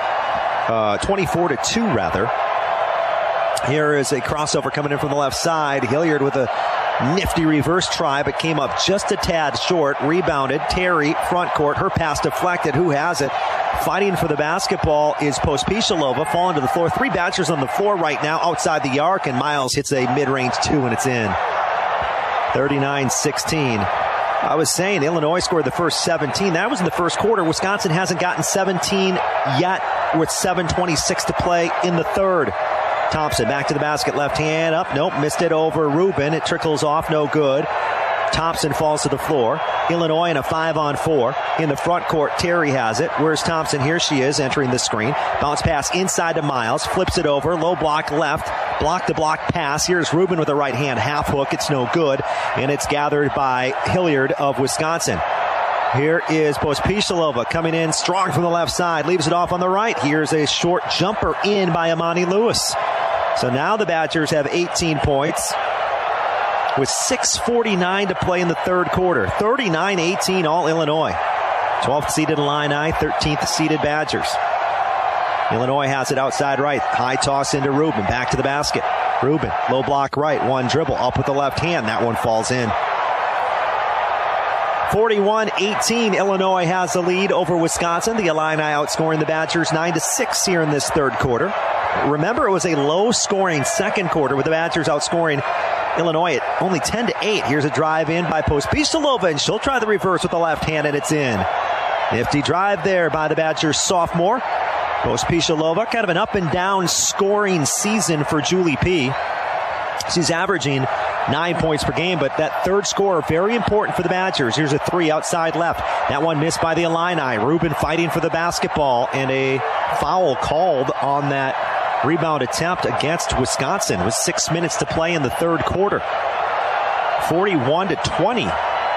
24-2 rather. Here is a crossover coming in from the left side. Hilliard with a nifty reverse try, but came up just a tad short. Rebounded. Terry, front court. Her pass deflected. Who has it? Fighting for the basketball is Pospisilova. Falling to the floor. 3 Badgers on the floor right now outside the arc, and Miles hits a mid-range 2, and it's in. 39-16. I was saying Illinois scored the first 17. That was in the first quarter. Wisconsin hasn't gotten 17 yet with 7:26 to play in the third. Thompson back to the basket, left hand up. Nope, missed it over Rubin. It trickles off, no good. Thompson falls to the floor. Illinois in a 5-on-4. In the front court, Terry has it. Where's Thompson? Here she is entering the screen. Bounce pass inside to Miles. Flips it over. Low block left. Block-to-block pass. Here's Rubin with a right hand half hook. It's no good. And it's gathered by Hilliard of Wisconsin. Here is Pospisilova coming in strong from the left side. Leaves it off on the right. Here's a short jumper in by Amani Lewis. So now the Badgers have 18 points with 6:49 to play in the third quarter. 39-18 all Illinois. 12th seeded Illini, 13th seeded Badgers. Illinois has it outside right. High toss into Rubin. Back to the basket. Rubin, low block right. One dribble up with the left hand. That one falls in. 41-18, Illinois has the lead over Wisconsin. The Illini outscoring the Badgers 9-6 here in this third quarter. Remember, it was a low-scoring second quarter with the Badgers outscoring Illinois at only 10-8. Here's a drive in by Pospisilova, and she'll try the reverse with the left hand, and it's in. Nifty drive there by the Badgers sophomore. Pospisilova, kind of an up-and-down scoring season for Julie P. She's averaging 9 points per game, but that third score, very important for the Badgers. Here's a three outside left. That one missed by the Illini. Rubin fighting for the basketball, and a foul called on that rebound attempt against Wisconsin with 6 minutes to play in the third quarter. 41-20.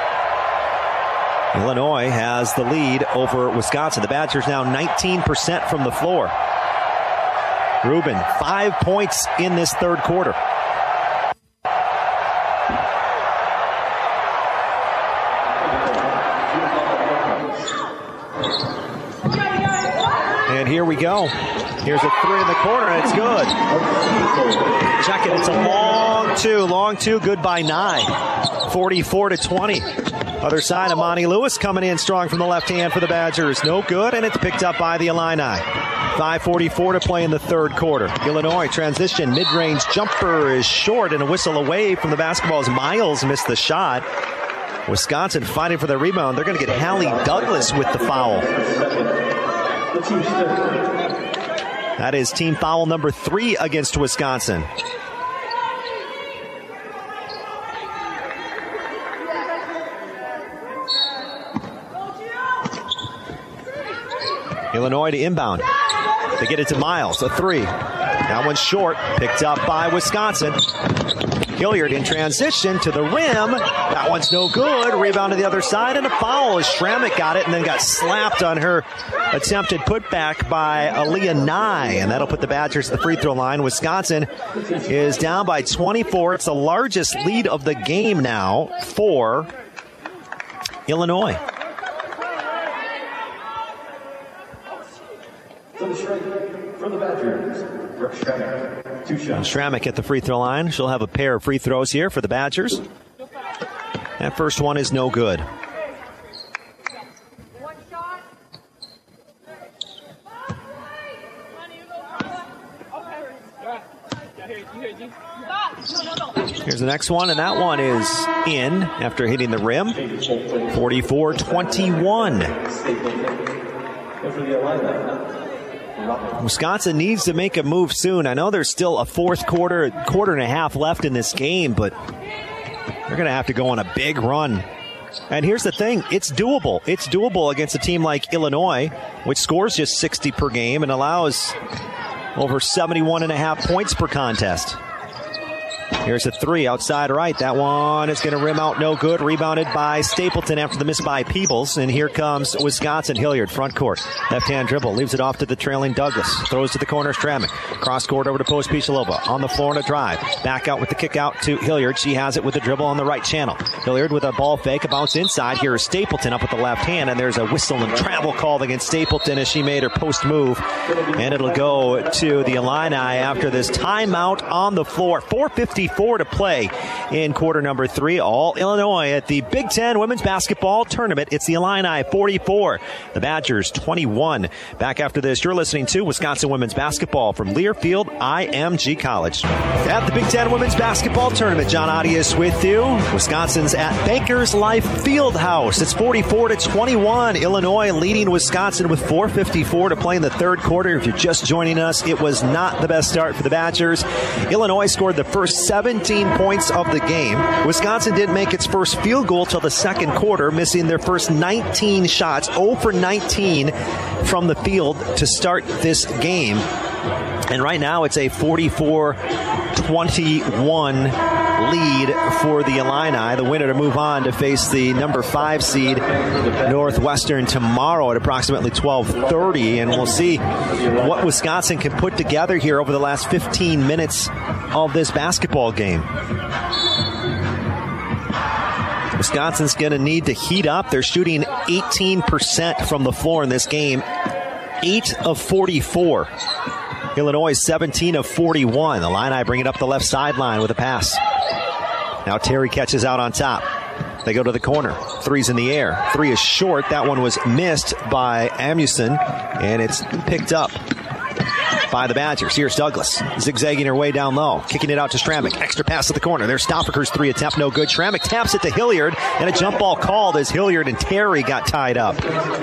Illinois has the lead over Wisconsin. The Badgers now 19% from the floor. Rubin, 5 points in this third quarter. And here we go. Here's a three in the corner, and it's good. Check it. It's a long two, good by 9. 44-20. Other side, Amani Lewis coming in strong from the left hand for the Badgers. No good, and it's picked up by the Illini. 5:44 to play in the third quarter. Illinois transition, mid-range jumper is short, and a whistle away from the basketball as Miles missed the shot. Wisconsin fighting for the rebound. They're going to get Hallie Douglas with the foul. That is team foul number 3 against Wisconsin. Illinois to inbound. They get it to Miles, a three. That one's short, picked up by Wisconsin. Hilliard in transition to the rim. That one's no good. Rebound to the other side, and a foul as Schrammick got it and then got slapped on her attempted putback by Aaliyah Nye, and that'll put the Badgers at the free throw line. Wisconsin is down by 24. It's the largest lead of the game now for Illinois. For the Badgers, Brooke Schrammick, 2 shots. Schrammick at the free throw line. She'll have a pair of free throws here for the Badgers. That first one is no good. Here's the next one, and that one is in after hitting the rim. 44-21. Wisconsin needs to make a move soon. I know there's still a fourth quarter and a half left in this game, but they're going to have to go on a big run. And here's the thing, it's doable. It's doable against a team like Illinois, which scores just 60 per game and allows over 71.5 points per contest. Here's a three outside right. That one is going to rim out, no good. Rebounded by Stapleton after the miss by Peebles. And here comes Wisconsin. Hilliard, front court. Left-hand dribble. Leaves it off to the trailing Douglas. Throws to the corner, Schrammick. Cross court over to Pospisilova. On the floor and a drive. Back out with the kick out to Hilliard. She has it with the dribble on the right channel. Hilliard with a ball fake. A bounce inside. Here is Stapleton up with the left hand. And there's a whistle and travel called against Stapleton as she made her post move. And it'll go to the Illini after this timeout on the floor. 4:55 4:44 to play in quarter number 3. All Illinois at the Big Ten Women's Basketball Tournament. It's the Illini 44, the Badgers 21. Back after this, you're listening to Wisconsin Women's Basketball from Learfield IMG College. At the Big Ten Women's Basketball Tournament, John Audius with you. Wisconsin's at Bankers Life Fieldhouse. It's 44-21. Illinois leading Wisconsin with 4:54 to play in the third quarter. If you're just joining us, it was not the best start for the Badgers. Illinois scored the first 17 points of the game. Wisconsin didn't make its first field goal till the second quarter, missing their first 19 shots, 0 for 19 from the field to start this game. And right now it's a 44-21 lead for the Illini. The winner to move on to face the number 5 seed Northwestern tomorrow at approximately 12:30. And we'll see what Wisconsin can put together here over the last 15 minutes of this basketball game. Wisconsin's going to need to heat up. They're shooting 18% from the floor in this game, 8 of 44. Illinois 17 of 41. The Illini bring it up the left sideline with a pass. Now Terry catches out on top. They go to the corner. Three's in the air. 3 is short. That one was missed by Amuson, and it's picked up by the Badgers. Here's Douglas, zigzagging her way down low, kicking it out to Stramick. Extra pass to the corner. There's Stoffaker's 3 attempt, no good. Stramick taps it to Hilliard, and a jump ball called as Hilliard and Terry got tied up.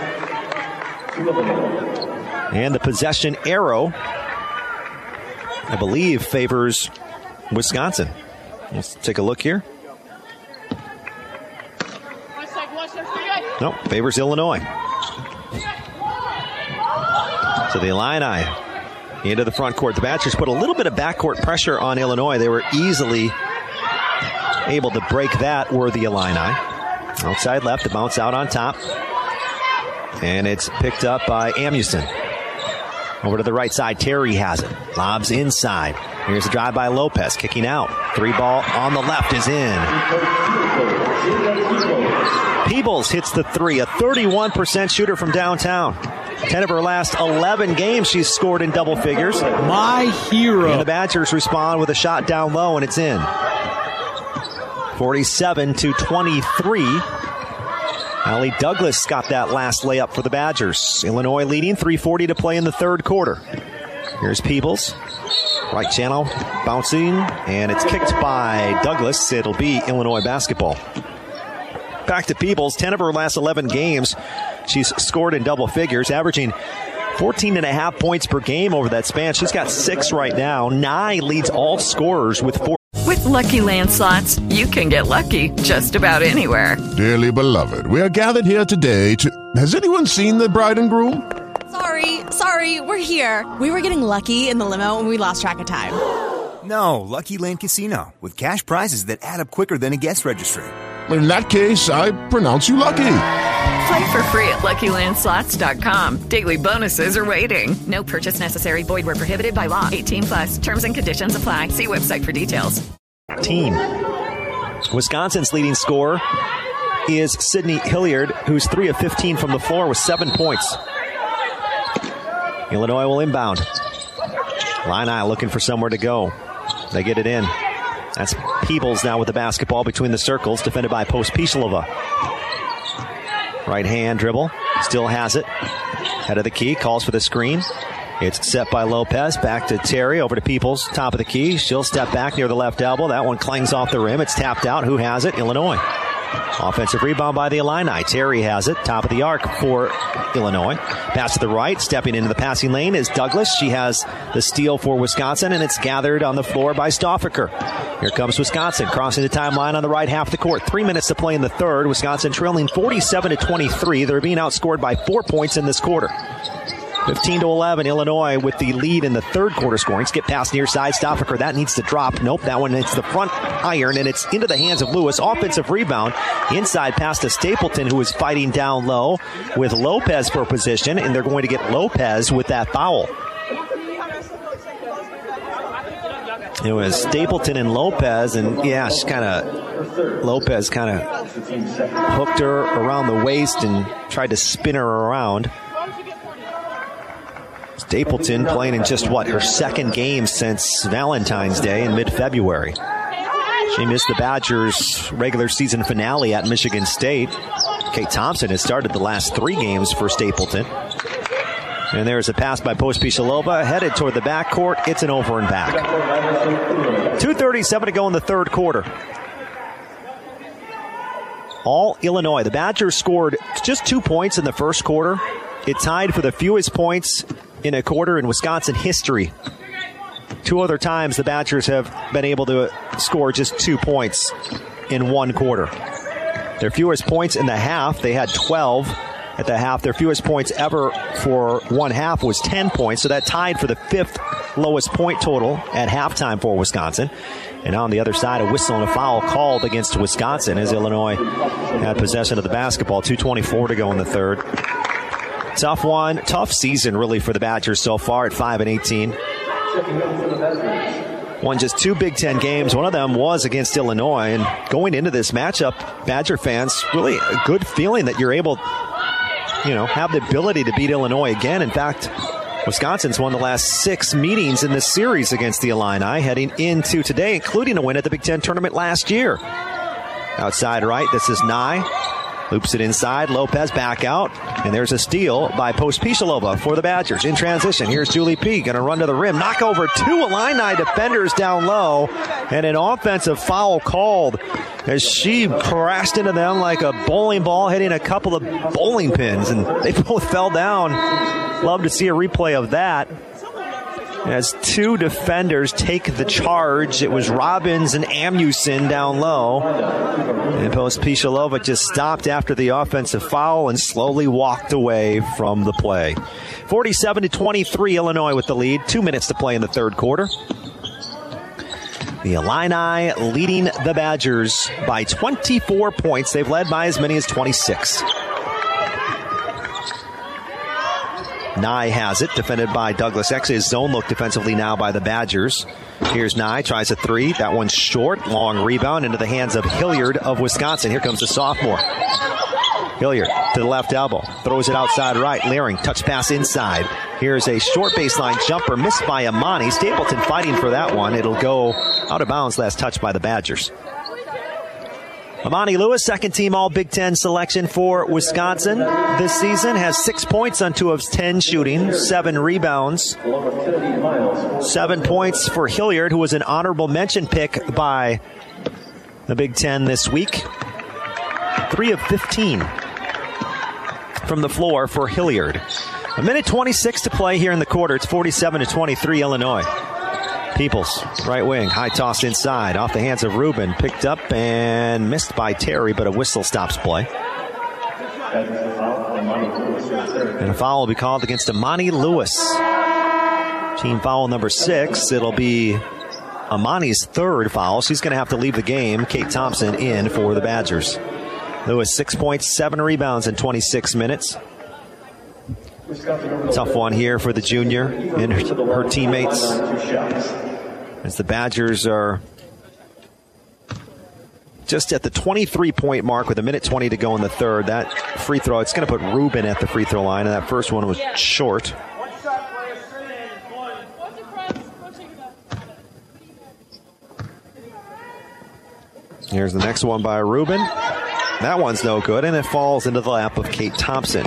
And the possession arrow, I believe, favors Wisconsin. Let's take a look here. No, favors Illinois. So the Illini into the front court. The Badgers put a little bit of backcourt pressure on Illinois. They were easily able to break that, were the Illini. Outside left, the bounce out on top. And it's picked up by Amuson. Over to the right side, Terry has it. Lobs inside. Here's a drive by Lopez, kicking out. 3 ball on the left is in. Peebles hits the 3, a 31% shooter from downtown. 10 of her last 11 games she's scored in double figures. My hero. And the Badgers respond with a shot down low, and it's in. 47-23. Allie Douglas got that last layup for the Badgers. Illinois leading, 3:40 to play in the third quarter. Here's Peebles. Right channel, bouncing, and it's kicked by Douglas. It'll be Illinois basketball. Back to Peebles. 10 of her last 11 games she's scored in double figures, averaging 14.5 points per game over that span. She's got 6 right now. Nye leads all scorers with 4. With Lucky Land Slots, you can get lucky just about anywhere. Dearly beloved, we are gathered here today to... Has anyone seen the bride and groom? Sorry, we're here. We were getting lucky in the limo and we lost track of time. No, Lucky Land Casino, with cash prizes that add up quicker than a guest registry. In that case, I pronounce you lucky. Play for free at LuckyLandSlots.com. Daily bonuses are waiting. No purchase necessary. Void where prohibited by law. 18+. Terms and conditions apply. See website for details. Team. Wisconsin's leading scorer is Sydney Hilliard, who's 3 of 15 from the floor with 7 points. Illinois will inbound. Illini looking for somewhere to go. They get it in. That's Peebles now with the basketball between the circles, defended by Pospisilova. Right hand dribble, still has it. Head of the key, calls for the screen. It's set by Lopez, back to Terry, over to Peebles, top of the key. She'll step back near the left elbow. That one clangs off the rim. It's tapped out. Who has it? Illinois. Offensive rebound by the Illini. Terry has it, top of the arc for Illinois. Pass to the right, stepping into the passing lane is Douglas. She has the steal for Wisconsin, and it's gathered on the floor by Stoffaker. Here comes Wisconsin, crossing the timeline on the right half of the court. 3 minutes to play in the third. Wisconsin trailing 47-23. They're being outscored by 4 points in this quarter. 15-11, Illinois with the lead in the third quarter scoring. Skip pass near side, Stoffaker, that needs to drop. Nope, that one hits the front iron, and it's into the hands of Lewis. Offensive rebound, inside pass to Stapleton, who is fighting down low with Lopez for position, and they're going to get Lopez with that foul. It was Stapleton and Lopez, and yeah, Lopez kind of hooked her around the waist and tried to spin her around. Stapleton playing in just her second game since Valentine's Day in mid-February. She missed the Badgers' regular season finale at Michigan State. Kate Thompson has started the last 3 games for Stapleton. And there's a pass by Pospisilova, headed toward the backcourt. It's an over and back. 2:37 to go in the third quarter. All Illinois. The Badgers scored just 2 points in the first quarter. It tied for the fewest points in a quarter in Wisconsin history. 2 other times the Badgers have been able to score just 2 points in one quarter. Their fewest points in the half, they had 12 at the half. Their fewest points ever for one half was 10 points, so that tied for the 5th lowest point total at halftime for Wisconsin. And on the other side, a whistle and a foul called against Wisconsin as Illinois had possession of the basketball. 2:24 to go in the third. Tough one, tough season really for the Badgers so far at 5-18. Won just 2 Big Ten games. One of them was against Illinois. And going into this matchup, Badger fans, really a good feeling that you're able, have the ability to beat Illinois again. In fact, Wisconsin's won the last 6 meetings in this series against the Illini, heading into today, including a win at the Big Ten tournament last year. Outside right, this is Nye. Loops it inside. Lopez back out. And there's a steal by Pospisilova for the Badgers. In transition, here's Julie P. Going to run to the rim. Knock over 2 Illini defenders down low. And an offensive foul called as she crashed into them like a bowling ball hitting a couple of bowling pins. And they both fell down. Love to see a replay of that. As 2 defenders take the charge. It was Robbins and Amusin down low. And Pospisilova just stopped after the offensive foul and slowly walked away from the play. 47-23, Illinois with the lead. 2 minutes to play in the third quarter. The Illini leading the Badgers by 24 points. They've led by as many as 26. Nye has it, defended by Douglas X. His zone look defensively now by the Badgers. Here's Nye, tries a 3. That one's short. Long rebound into the hands of Hilliard of Wisconsin. Here comes the sophomore. Hilliard to the left elbow. Throws it outside right. Leering, touch pass inside. Here's a short baseline jumper missed by Amani. Stapleton fighting for that one. It'll go out of bounds, last touch by the Badgers. Amani Lewis, second team all Big Ten selection for Wisconsin this season, has 6 points on 2 of 10 shooting, 7 rebounds, 7 points for Hilliard, who was an honorable mention pick by the Big Ten this week. 3 of 15 from the floor for Hilliard. 1:26 to play here in the quarter. It's 47-23 Illinois. Peoples, right wing, high toss inside, off the hands of Rubin, picked up and missed by Terry, but a whistle stops play. And a foul will be called against Amani Lewis. Team foul number 6. It'll be Amani's 3rd foul. She's going to have to leave the game. Kate Thompson in for the Badgers. Lewis, 6 points, 7 rebounds in 26 minutes. Tough one here for the junior and her teammates, as the Badgers are just at the 23-point mark with 1:20 to go in the third. That free throw, it's going to put Rubin at the free throw line, and that first one was short. Here's the next one by Rubin. That one's no good, and it falls into the lap of Kate Thompson.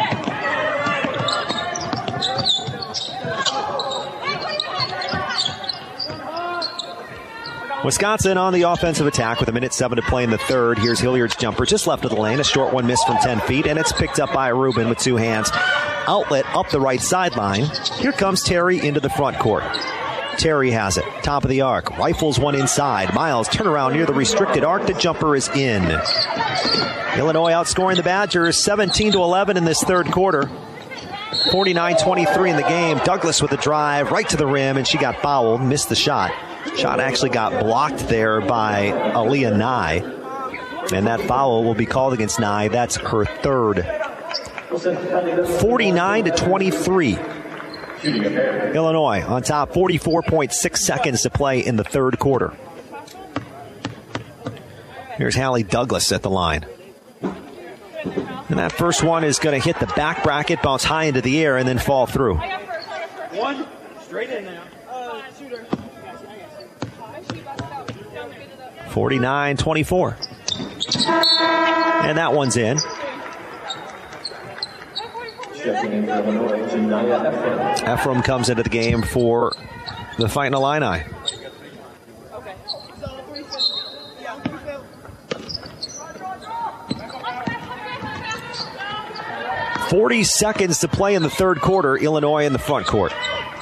Wisconsin on the offensive attack with 1:07 to play in the third. Here's Hilliard's jumper just left of the lane. A short one missed from 10 feet, and it's picked up by Rubin with 2 hands. Outlet up the right sideline. Here comes Terry into the front court. Terry has it. Top of the arc. Rifles one inside. Miles turn around near the restricted arc. The jumper is in. Illinois outscoring the Badgers 17-11 in this third quarter. 49-23 in the game. Douglas with a drive right to the rim, and she got fouled. Missed the shot. Shot actually got blocked there by Aaliyah Nye. And that foul will be called against Nye. That's her 3rd. 49-23. Illinois on top. 44.6 seconds to play in the third quarter. Here's Hallie Douglas at the line. And that first one is going to hit the back bracket, bounce high into the air, and then fall through. One, straight in now. 49-24. And that one's in. Ephraim comes into the game for the Fighting Illini. .40 seconds to play in the third quarter. Illinois in the front court.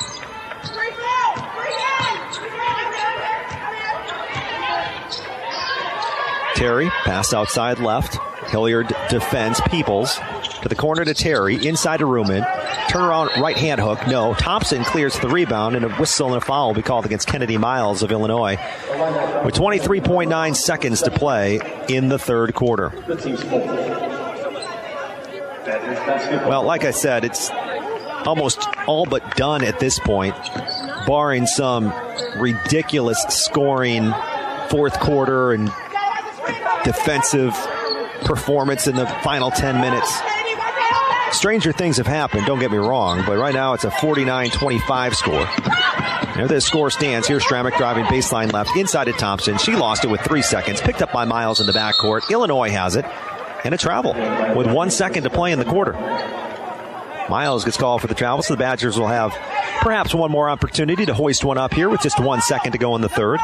Terry, pass outside left. Hilliard defends Peoples. To the corner to Terry, inside to Ruman. Turnaround right hand hook, no. Thompson clears the rebound, and a whistle and a foul will be called against Kennedy Miles of Illinois. With 23.9 seconds to play in the third quarter. Well, like I said, it's almost all but done at this point, barring some ridiculous scoring fourth quarter and defensive performance in the final 10 minutes. Stranger things have happened, don't get me wrong, but right now it's a 49-25 score. There the score stands. Here's Stramick driving baseline left inside to Thompson. She lost it with 3 seconds, picked up by Miles in the backcourt. Illinois has it, and a travel with 1 second to play in the quarter. Miles gets called for the travel, so the Badgers will have perhaps one more opportunity to hoist one up here with just 1 second to go in the third.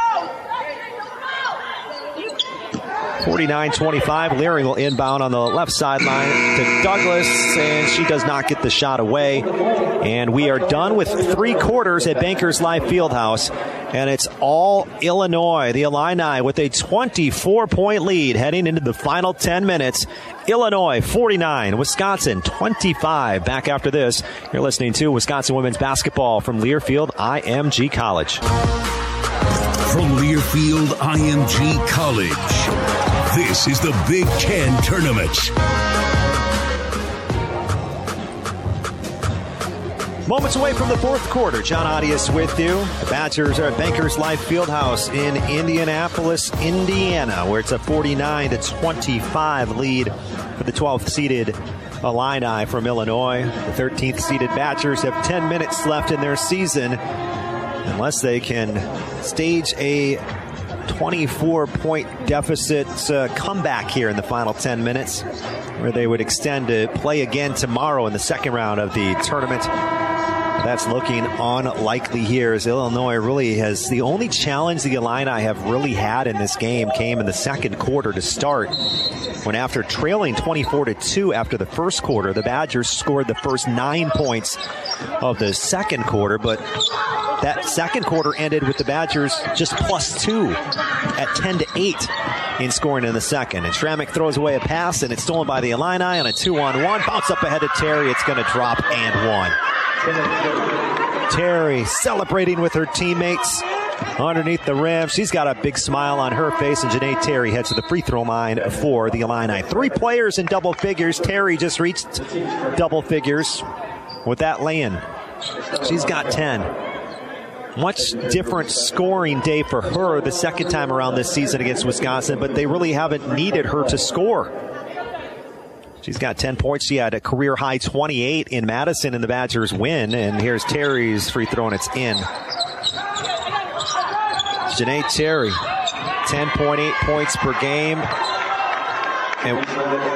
49-25. Leary will inbound on the left sideline to Douglas, and she does not get the shot away. And we are done with 3 quarters at Bankers Life Fieldhouse, and it's all Illinois. The Illini with a 24-point lead heading into the final 10 minutes. Illinois 49, Wisconsin 25. Back after this, you're listening to Wisconsin women's basketball from Learfield IMG College. From Learfield IMG College, this is the Big Ten Tournament. Moments away from the fourth quarter. John Audius with you. The Badgers are at Bankers Life Fieldhouse in Indianapolis, Indiana, where it's a 49-25 lead for the 12th-seeded Illini from Illinois. The 13th-seeded Badgers have 10 minutes left in their season, unless they can stage a 24-point deficit comeback here in the final 10 minutes, where they would extend to play again tomorrow in the second round of the tournament. That's looking unlikely here, as Illinois really has the only challenge the Illini have really had in this game came in the second quarter to start, when after trailing 24-2 after the first quarter, the Badgers scored the first 9 points of the second quarter, but that second quarter ended with the Badgers just +2 at 10-8 in scoring in the second. And Stramick throws away a pass, and it's stolen by the Illini on a 2-on-1. Bounce up ahead to Terry. It's going to drop and one. Terry celebrating with her teammates underneath the rim. She's got a big smile on her face, and Janae Terry heads to the free throw line for the Illini. 3 players in double figures. Terry just reached double figures with that lay-in. She's got 10. Much different scoring day for her the second time around this season against Wisconsin, but they really haven't needed her to score. She's got 10 points. She had a career-high 28 in Madison in the Badgers win, and here's Terry's free throw, and it's in. Janae Terry, 10.8 points per game. And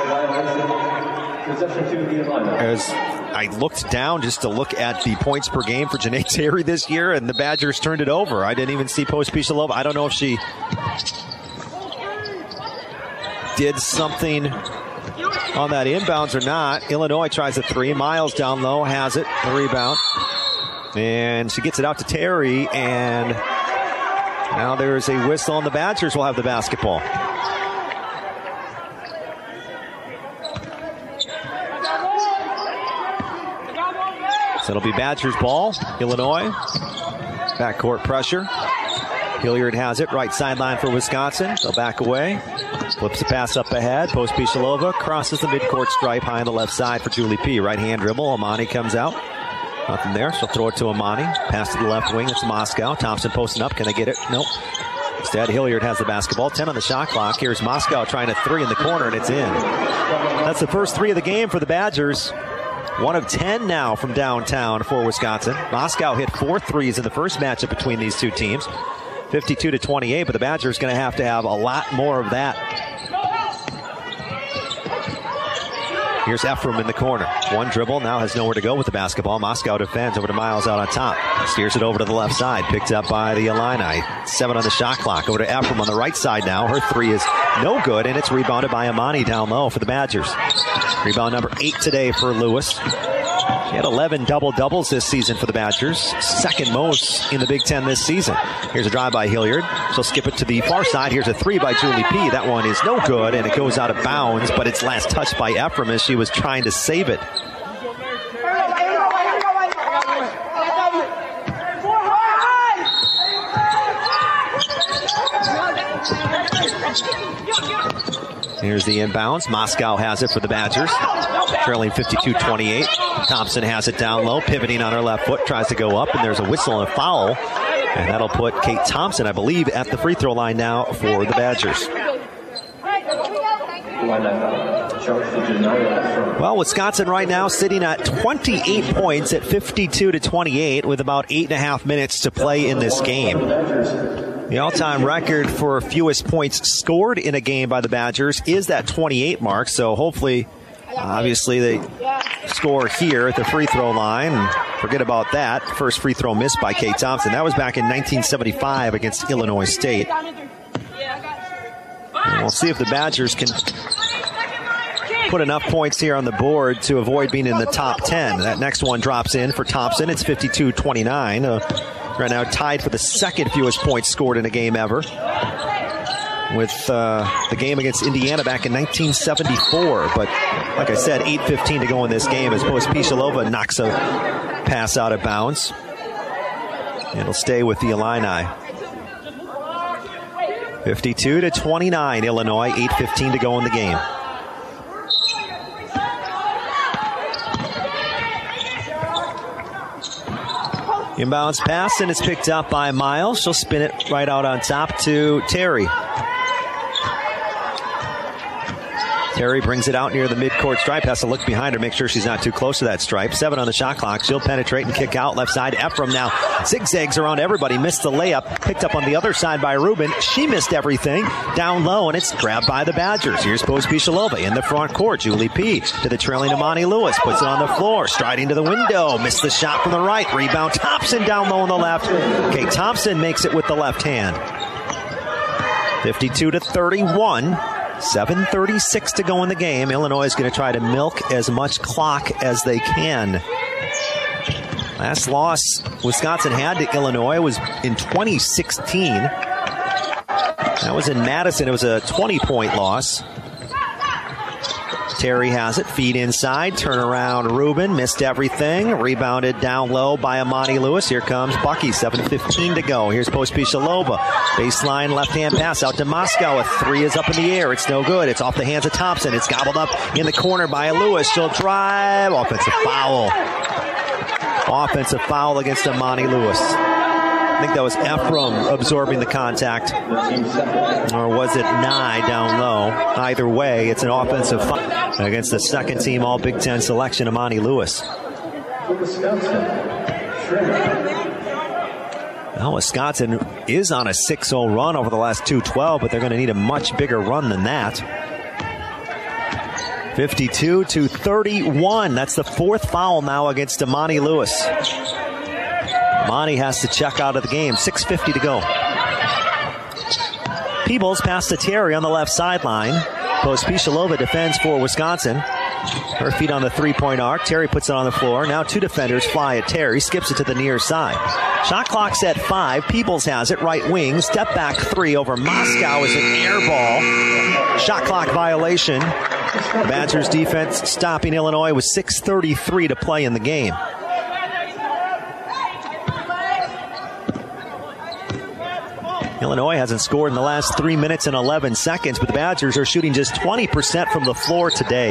as I looked down just to look at the points per game for Janae Terry this year, and the Badgers turned it over. I didn't even see Pospisilova. I don't know if she did something on that inbounds or not. Illinois tries a 3. Miles down low has it, the rebound. And she gets it out to Terry, and now there's a whistle, and the Badgers will have the basketball. So it'll be Badgers ball. Illinois. Backcourt pressure. Hilliard has it. Right sideline for Wisconsin. They'll back away. Flips the pass up ahead. Pospisilova crosses the midcourt stripe high on the left side for Julie P. Right hand dribble. Amani comes out. Nothing there. She'll throw it to Amani. Pass to the left wing. It's Moscow. Thompson posting up. Can they get it? Nope. Instead, Hilliard has the basketball. 10 on the shot clock. Here's Moscow trying a 3 in the corner, and it's in. That's the first 3 of the game for the Badgers. 1 of 10 now from downtown for Wisconsin. Moscow hit 4 threes in the first matchup between these two teams. 52-28, but the Badgers going to have a lot more of that. Here's Ephraim in the corner. One dribble, now has nowhere to go with the basketball. Moscow defends over to Miles out on top. Steers it over to the left side. Picked up by the Illini. 7 on the shot clock. Over to Ephraim on the right side now. Her 3 is no good, and it's rebounded by Amani down low for the Badgers. Rebound number 8 today for Lewis. She had 11 double-doubles this season for the Badgers. Second most in the Big Ten this season. Here's a drive by Hilliard. She'll skip it to the far side. Here's a 3 by Julie P. That one is no good, and it goes out of bounds, but it's last touched by Ephraim as she was trying to save it. Here's the inbounds. Moscow has it for the Badgers. Trailing 52-28. Thompson has it down low, pivoting on her left foot, tries to go up, and there's a whistle and a foul. And that'll put Kate Thompson, I believe, at the free throw line now for the Badgers. Well, Wisconsin right now sitting at 28 points at 52-28 with about 8.5 minutes to play in this game. The all-time record for fewest points scored in a game by the Badgers is that 28 mark, so hopefully, obviously, they score here at the free throw line. And forget about that. First free throw missed by Kate Thompson. That was back in 1975 against Illinois State. And we'll see if the Badgers can put enough points here on the board to avoid being in the top 10. That next one drops in for Thompson. It's 52-29. Right now tied for the second fewest points scored in a game ever, with the game against Indiana back in 1974. But like I said, 8:15 to go in this game as Pospisilova knocks a pass out of bounds. It'll stay with the Illini. 52-29 Illinois, 8:15 to go in the game. Inbounds pass, and it's picked up by Miles. She'll spin it right out on top to Terry. Terry brings it out near the midcourt stripe. Has to look behind her, make sure she's not too close to that stripe. 7 on the shot clock. She'll penetrate and kick out left side. Ephraim now zigzags around everybody. Missed the layup. Picked up on the other side by Rubin. She missed everything. Down low, and it's grabbed by the Badgers. Here's Pospisilova in the front court. Julie P. to the trailing Amani Lewis. Puts it on the floor. Striding to the window. Missed the shot from the right. Rebound Thompson down low on the left. Kate Thompson makes it with the left hand. 52-31. 7:36 to go in the game. Illinois is going to try to milk as much clock as they can. Last loss Wisconsin had to Illinois was in 2016. That was in Madison. It was a 20-point loss. Terry has it. Feed inside. Turn around. Rubin missed everything. Rebounded down low by Amani Lewis. Here comes Bucky. 7:15 to go. Here's Pospisilova. Baseline left-hand pass out to Moscow. A 3 is up in the air. It's no good. It's off the hands of Thompson. It's gobbled up in the corner by Lewis. She'll drive. Offensive foul. Offensive foul against Amani Lewis. I think that was Ephraim absorbing the contact. Or was it Nye down low? Either way, it's an offensive foul against the second team All Big Ten selection, Amani Lewis. Now Wisconsin is on a 6-0 run over the last 2-12, but they're going to need a much bigger run than that. 52-31. That's the 4th foul now against Amani Lewis. Amani has to check out of the game. 6:50 to go. Peebles pass to Terry on the left sideline. Pospisilova defends for Wisconsin. Her feet on the 3-point arc. Terry puts it on the floor. Now 2 defenders fly at Terry. Skips it to the near side. Shot clock's at 5. Peebles has it. Right wing. Step back 3 over Moscow is an air ball. Shot clock violation. The Badgers defense stopping Illinois with 6:33 to play in the game. Illinois hasn't scored in the last 3 minutes and 11 seconds, but the Badgers are shooting just 20% from the floor today.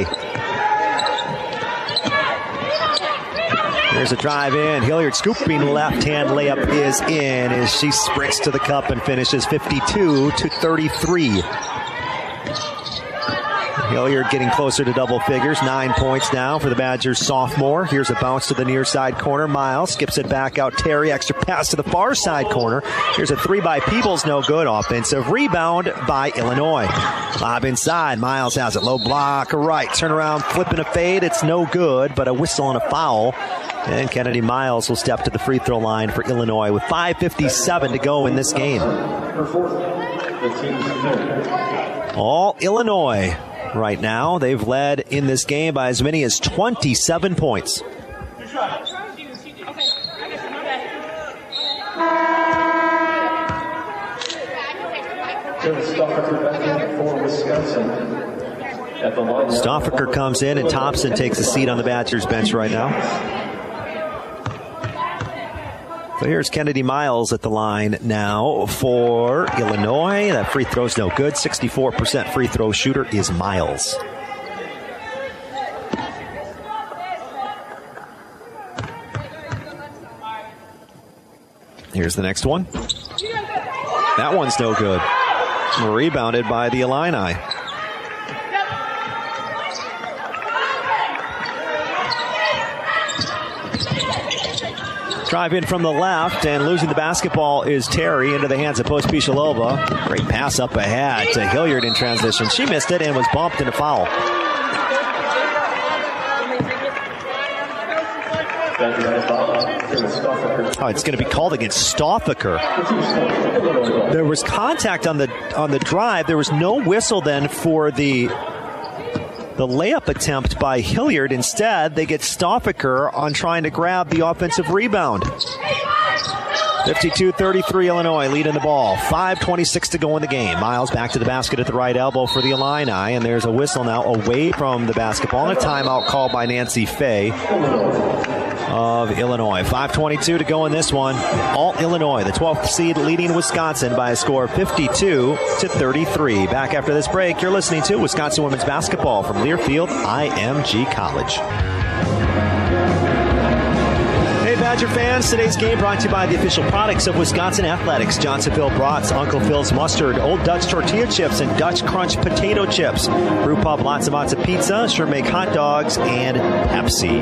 There's a drive in. Hilliard scooping left-hand layup is in as she sprints to the cup and finishes 52-33. Hilliard getting closer to double figures. 9 points now for the Badgers sophomore. Here's a bounce to the near side corner. Miles skips it back out. Terry, extra pass to the far side corner. Here's a 3 by Peebles, no good. Offensive rebound by Illinois. Lob inside. Miles has it. Low block right. Turn around, flipping a fade. It's no good, but a whistle and a foul. And Kennedy Miles will step to the free throw line for Illinois with 5:57 to go in this game. All Illinois right now. They've led in this game by as many as 27 points. Stoffaker comes in and Thompson takes a seat on the Badgers bench right now. So here's Kennedy Miles at the line now for Illinois. That free throw's no good. 64% free throw shooter is Miles. Here's the next one. That one's no good. Rebounded by the Illini. Drive in from the left, and losing the basketball is Terry into the hands of Pospisilova. Great pass up ahead to Hilliard in transition. She missed it and was bumped in a foul. Oh, it's going to be called against Stoffaker. There was contact on the drive. There was no whistle then for the layup attempt by Hilliard. Instead, they get Stoffaker on trying to grab the offensive rebound. 52-33 Illinois leading the ball. 5:26 to go in the game. Miles back to the basket at the right elbow for the Illini, and there's a whistle now away from the basketball and a timeout called by Nancy Fay of Illinois. 5:22 to go in this one. All Illinois, the 12th seed, leading Wisconsin by a score of 52-33. Back after this break, you're listening to Wisconsin Women's Basketball from Learfield IMG College. Hey Badger fans, today's game brought to you by the official products of Wisconsin Athletics. Johnsonville Brats, Uncle Phil's Mustard, Old Dutch Tortilla Chips, and Dutch Crunch Potato Chips. Brew Pub, Lots of Matza Pizza, Sure Make Hot Dogs, and Pepsi.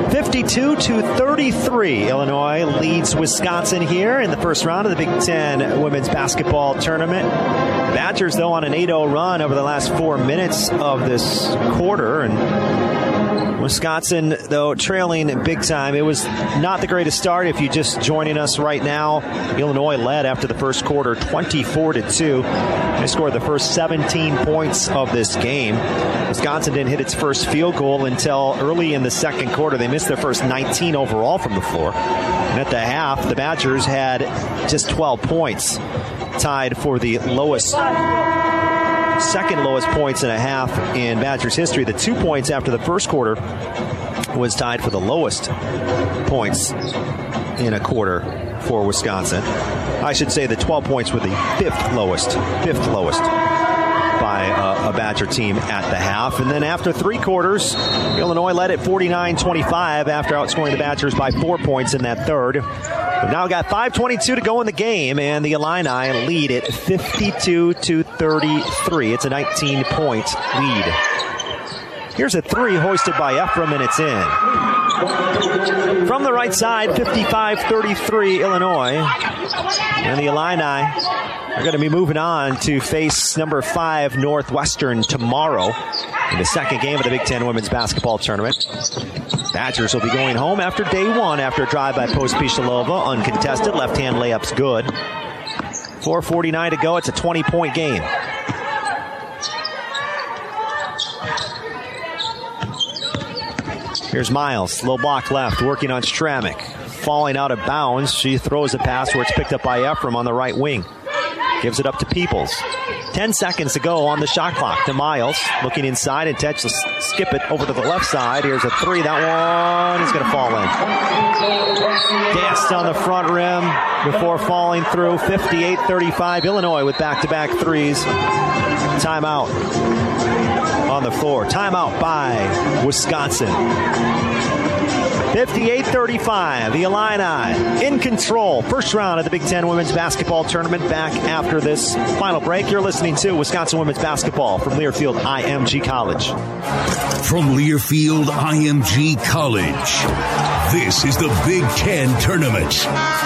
52-33, Illinois leads Wisconsin here in the first round of the Big Ten Women's Basketball Tournament. Badgers, though, on an 8-0 run over the last 4 minutes of this quarter, and Wisconsin, though, trailing big time. It was not the greatest start. If you're just joining us right now, Illinois led after the first quarter 24-2. They scored the first 17 points of this game. Wisconsin didn't hit its first field goal until early in the second quarter. They missed their first 19 overall from the floor. And at the half, the Badgers had just 12 points, tied for the second lowest points and a half in Badgers history. The 2 points after the first quarter was tied for the lowest points in a quarter for Wisconsin. I should say the 12 points were the fifth lowest by a Badger team at the half. And then after 3 quarters, Illinois led at 49-25 after outscoring the Badgers by 4 points in that third. We've now got 5:22 to go in the game, and the Illini lead it 52-33. It's a 19-point lead. Here's a 3 hoisted by Ephraim, and it's in. From the right side, 55-33 Illinois. And the Illini are going to be moving on to face number 5 Northwestern tomorrow in the second game of the Big Ten Women's Basketball Tournament. Badgers will be going home after day 1 after a drive by Pospisilova. Uncontested, left-hand layup's good. 4:49 to go. It's a 20-point game. Here's Miles, low block left, working on Stramick. Falling out of bounds, she throws a pass where it's picked up by Ephraim on the right wing. Gives it up to Peoples. 10 seconds to go on the shot clock to Miles. Looking inside, and Tetch will skip it over to the left side. Here's a 3. That one is going to fall in. Danced on the front rim before falling through. 58-35. Illinois with back-to-back threes. Timeout on the floor. Timeout by Wisconsin. 58-35, the Illini in control. First round of the Big Ten Women's Basketball Tournament back after this final break. You're listening to Wisconsin Women's Basketball from Learfield IMG College. From Learfield IMG College, this is the Big Ten Tournament.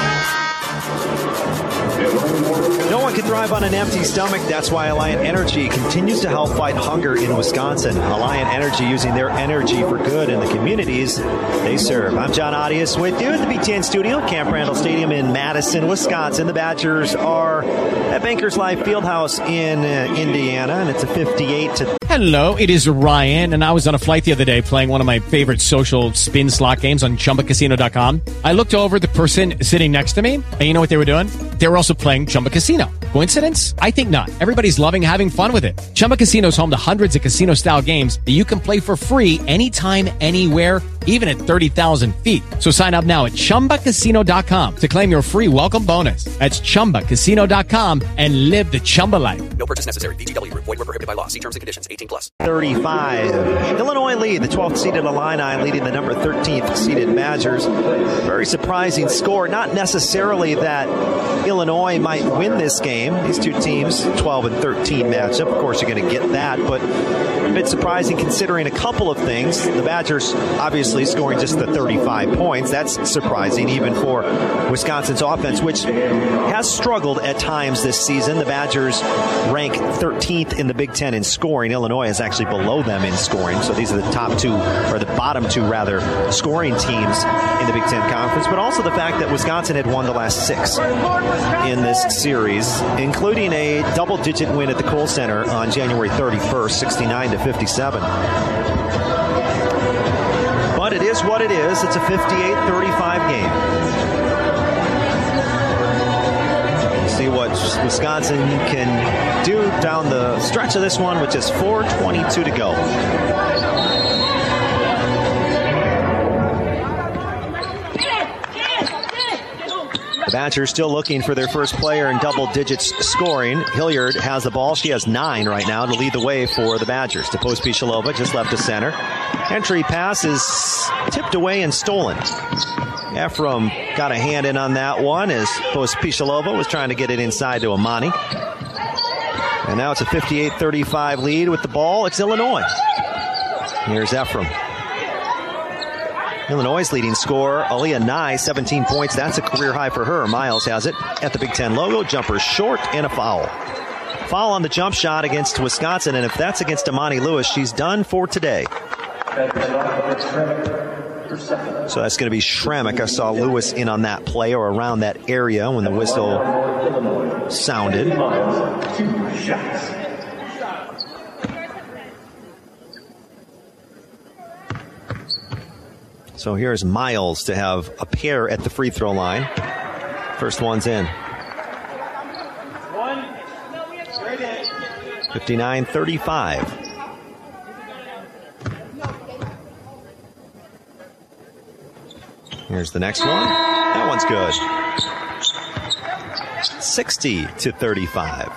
No one can thrive on an empty stomach. That's why Alliant Energy continues to help fight hunger in Wisconsin. Alliant Energy, using their energy for good in the communities they serve. I'm John Audius with you at the Big Ten Studio at Camp Randall Stadium in Madison, Wisconsin. The Badgers are at Bankers Life Fieldhouse in Indiana, and it's a 58-. Hello, it is Ryan, and I was on a flight the other day playing one of my favorite social spin slot games on ChumbaCasino.com. I looked over at the person sitting next to me, and you know what they were doing? They were also playing Chumba Casino. Coincidence? I think not. Everybody's loving having fun with it. Chumba Casino is home to hundreds of casino-style games that you can play for free anytime, anywhere, even at 30,000 feet. So sign up now at ChumbaCasino.com to claim your free welcome bonus. That's ChumbaCasino.com and live the Chumba life. No purchase necessary. VGW. Void where prohibited by law. See terms and conditions. 18+. 35. Illinois lead. The 12th seeded Illini leading the number 13th seeded Badgers. Very surprising score. Not necessarily that Illinois might win this game. These two teams, 12 and 13 matchup. Of course, you're going to get that, but a bit surprising considering a couple of things. The Badgers obviously scoring just the 35 points. That's surprising even for Wisconsin's offense, which has struggled at times this season. The Badgers rank 13th in the Big Ten in scoring. Illinois is actually below them in scoring. So these are the top two, or the bottom two rather, scoring teams in the Big Ten Conference. But also the fact that Wisconsin had won the last 6 in this series, including a double-digit win at the Kohl Center on January 31st, 69-57. But it is what it is. It's a 58-35 game. We'll see what Wisconsin can do down the stretch of this one with just 4:22 to go. The Badgers still looking for their first player in double digits scoring. Hilliard has the ball. She has 9 right now to lead the way for the Badgers. To Pospisilova, just left to center. Entry pass is tipped away and stolen. Ephraim got a hand in on that one as Pospisilova was trying to get it inside to Amani. And now it's a 58-35 lead with the ball. It's Illinois. Here's Ephraim. Illinois' leading scorer, Aaliyah Nye, 17 points. That's a career high for her. Miles has it at the Big Ten logo. Jumper short and a foul. Foul on the jump shot against Wisconsin, and if that's against Amani Lewis, she's done for today. So that's going to be Schrammick. I saw Lewis in on that play or around that area when the whistle sounded. 2 shots. So here's Miles to have a pair at the free throw line. First one's in. 59-35. Here's the next one. That one's good. 60-35.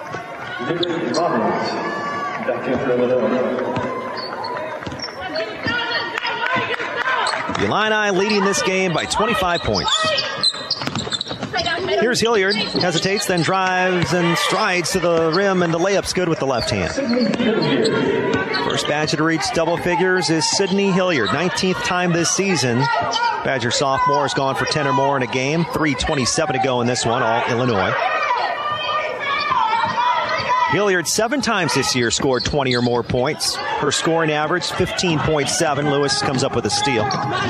The Illini leading this game by 25 points. Here's Hilliard. Hesitates, then drives and strides to the rim, and the layup's good with the left hand. First Badger to reach double figures is Sydney Hilliard. 19th time this season. Badger sophomore has gone for 10 or more in a game. 3:27 to go in this one, all Illinois. Hilliard 7 times this year scored 20 or more points. Her scoring average, 15.7. Lewis comes up with a steal.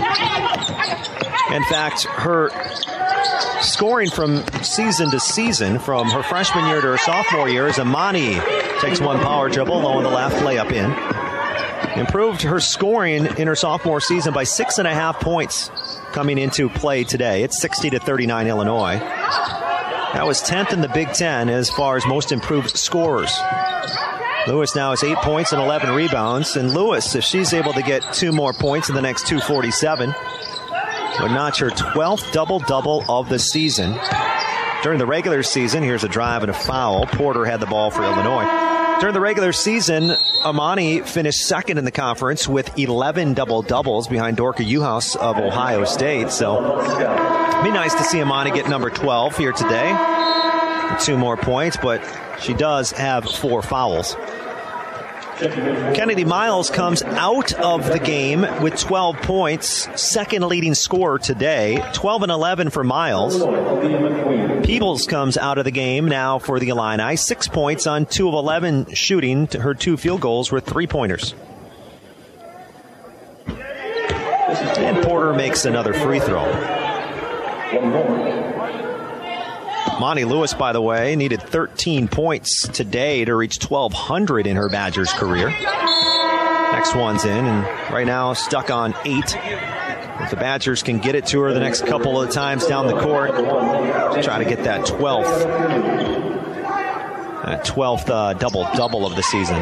In fact, her scoring from season to season, from her freshman year to her sophomore year, is Amani takes one power dribble, low on the left, layup in. Improved her scoring in her sophomore season by 6.5 points coming into play today. It's 60-39 Illinois. That was 10th in the Big Ten as far as most improved scorers. Lewis now has 8 points and 11 rebounds. And Lewis, if she's able to get 2 more points in the next 2:47, would notch her 12th double-double of the season. During the regular season, here's a drive and a foul. Porter had the ball for Illinois. During the regular season, Amani finished second in the conference with 11 double-doubles behind Dorka Uhouse of Ohio State. So it'd be nice to see Amani get number 12 here today. 2 more points, but she does have 4 fouls. Kennedy Miles comes out of the game with 12 points, second leading scorer today, 12 and 11 for Miles. Peebles comes out of the game now for the Illini, 6 points on 2 of 11 shooting. Her 2 field goals were 3-pointers. And Porter makes another free throw. Monty Lewis, by the way, needed 13 points today to reach 1,200 in her Badgers career. Next one's in, and right now stuck on 8. If the Badgers can get it to her the next couple of times down the court, try to get that 12th double-double of the season.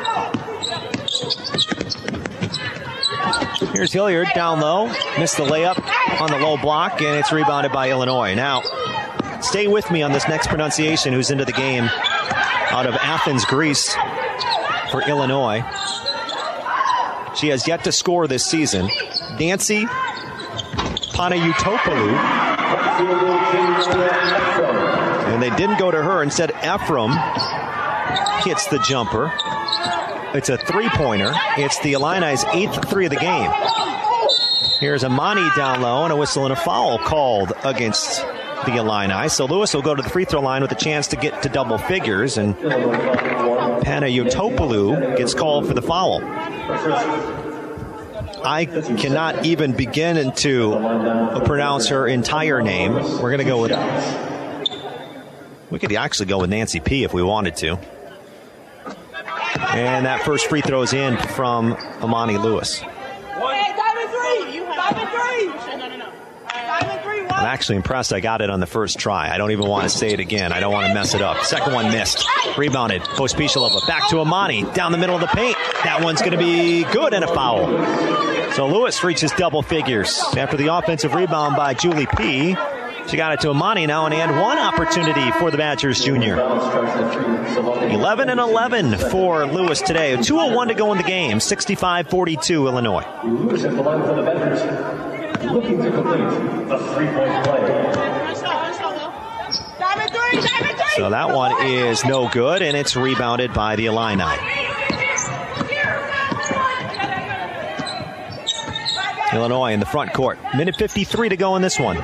Here's Hilliard down low, missed the layup on the low block, and it's rebounded by Illinois. Now, stay with me on this next pronunciation, who's into the game out of Athens, Greece for Illinois. She has yet to score this season. Nancy Panayutopoulou. And they didn't go to her. Instead, Ephraim hits the jumper. It's a 3-pointer. It's the Illini's 8th 3 of the game. Here's Amani down low, and a whistle and a foul called against the Illini. So Lewis will go to the free throw line with a chance to get to double figures, and Panayutopoulou gets called for the foul. I cannot even begin to pronounce her entire name. We're going to go with... We could actually go with Nancy P. if we wanted to. And that first free throw is in from Amani Lewis. I'm actually impressed I got it on the first try. I don't even want to say it again. I don't want to mess it up. Second one missed. Rebounded. Pospisilova back to Amani. Down the middle of the paint. That one's going to be good and a foul. So Lewis reaches double figures after the offensive rebound by Julie P. She got it to Amani now, an and one opportunity for the Badgers junior. 11 and 11 for Lewis today. 2:01 to go in the game. 65-42 Illinois. Lewis at the line for the Badgers, looking to complete a 3-point play. So that one is no good, and it's rebounded by the Illini. Illinois in the front court. Minute 53 to go in this one.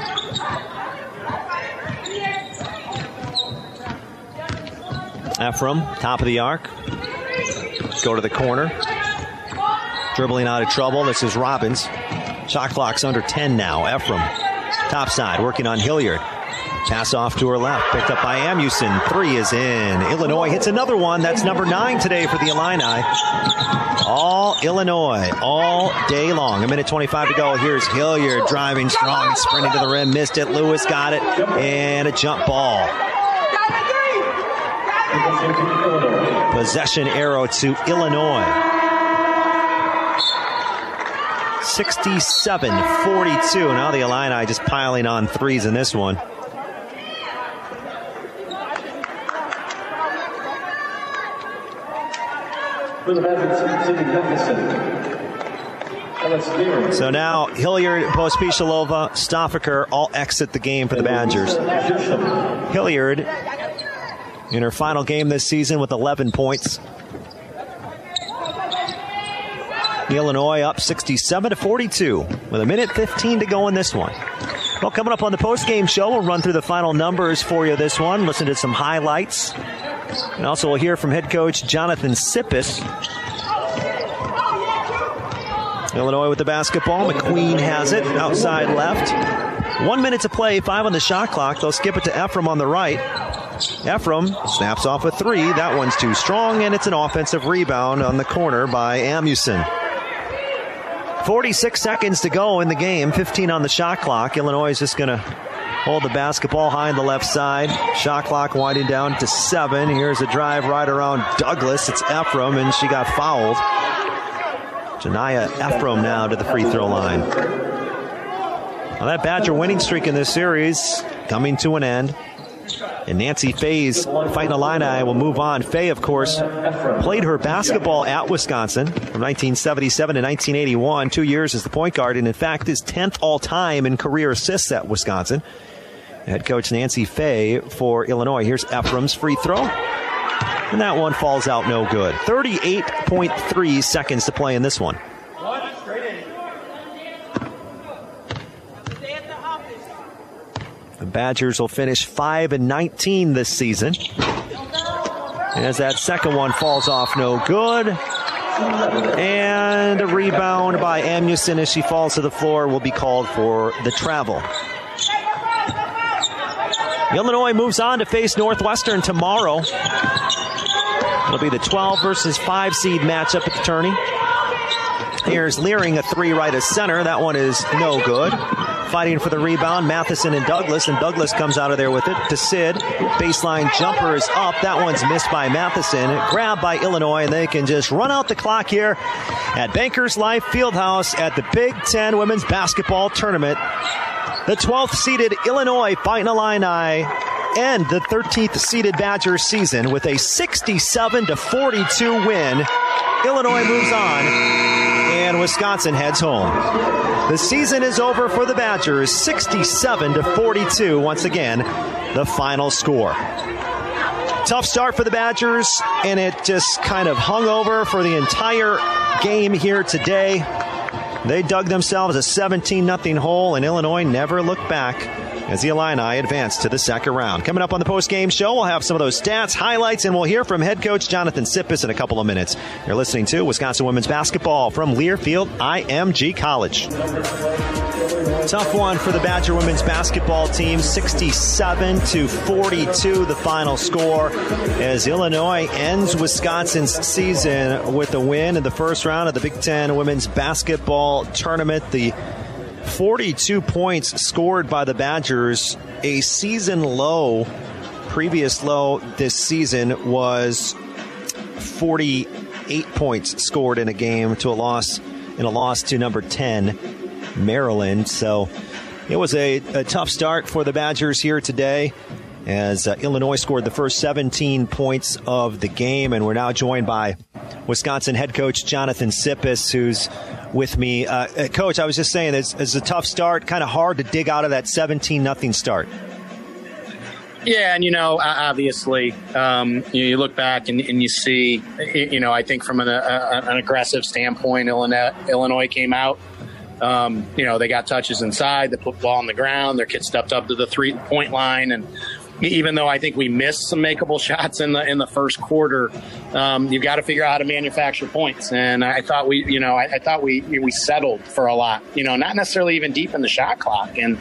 Ephraim, top of the arc. Go to the corner. Dribbling out of trouble. This is Robbins. Shot clock's under 10 now. Ephraim, top side, working on Hilliard. Pass off to her left. Picked up by Amusin. 3 is in. Illinois hits another one. That's number 9 today for the Illini. All Illinois, all day long. 1:25 to go. Here's Hilliard driving strong, sprinting to the rim. Missed it. Lewis got it. And a jump ball. Possession arrow to Illinois. 67-42. Now the Illini just piling on threes in this one. So now Hilliard, Pospisilova, Stoffaker all exit the game for the Badgers. Hilliard in her final game this season with 11 points. Illinois up 67-42 with 1:15 to go in this one. Well, coming up on the postgame show, we'll run through the final numbers for you this one, listen to some highlights. And also we'll hear from head coach Jonathan Sippis. Illinois with the basketball. McQueen has it outside left. 1 minute to play, 5 on the shot clock. They'll skip it to Ephraim on the right. Ephraim snaps off a 3. That one's too strong, and it's an offensive rebound on the corner by Amusin. 46 seconds to go in the game, 15 on the shot clock. Illinois is just going to hold the basketball high on the left side. Shot clock winding down to 7. Here's a drive right around Douglas. It's Ephraim, and she got fouled. Janiyah Ephraim now to the free throw line. Well, that Badger winning streak in this series coming to an end. And Nancy Faye's Fighting Illini will move on. Faye, of course, played her basketball at Wisconsin from 1977 to 1981, 2 years as the point guard, and in fact is 10th all-time in career assists at Wisconsin. Head coach Nancy Faye for Illinois. Here's Ephraim's free throw. And that one falls out no good. 38.3 seconds to play in this one. The Badgers will finish 5-19 this season. As that second one falls off no good. And a rebound by Amundsen as she falls to the floor will be called for the travel. Illinois moves on to face Northwestern tomorrow. It'll be the 12 versus 5 seed matchup at the tourney. Here's Leering, a three right of center. That one is no good. Fighting for the rebound, Matheson and Douglas comes out of there with it to Sid. Baseline jumper is up. That one's missed by Matheson. Grabbed by Illinois, and they can just run out the clock here at Bankers Life Fieldhouse at the Big Ten Women's Basketball Tournament. The 12th seeded Illinois Fighting Illini end the 13th seeded Badgers season with a 67-42 win. Illinois moves on, and Wisconsin heads home. The season is over for the Badgers, 67-42. Once again, the final score. Tough start for the Badgers, and it just kind of hung over for the entire game here today. They dug themselves a 17-0 hole, and Illinois never looked back as the Illini advance to the second round. Coming up on the post-game show, we'll have some of those stats, highlights, and we'll hear from head coach Jonathan Sippes in a couple of minutes. You're listening to Wisconsin Women's Basketball from Learfield IMG College. Tough one for the Badger women's basketball team, 67-42, the final score, as Illinois ends Wisconsin's season with a win in the first round of the Big Ten Women's Basketball Tournament. The 42 points scored by the Badgers, a season low. Previous low this season was 48 points scored in a game to a loss to number 10, Maryland. So it was a tough start for the Badgers here today as Illinois scored the first 17 points of the game. And we're now joined by Wisconsin head coach Jonathan Sippes, who's with me. Coach, I was just saying, it's a tough start, kind of hard to dig out of that 17-0 start. Yeah, and, obviously, you look back and you see, I think from an aggressive standpoint, Illinois came out. They got touches inside, they put the ball on the ground, their kids stepped up to the 3-point line, and even though I think we missed some makeable shots in the first quarter, you've got to figure out how to manufacture points. And I thought we settled for a lot, not necessarily even deep in the shot clock. And,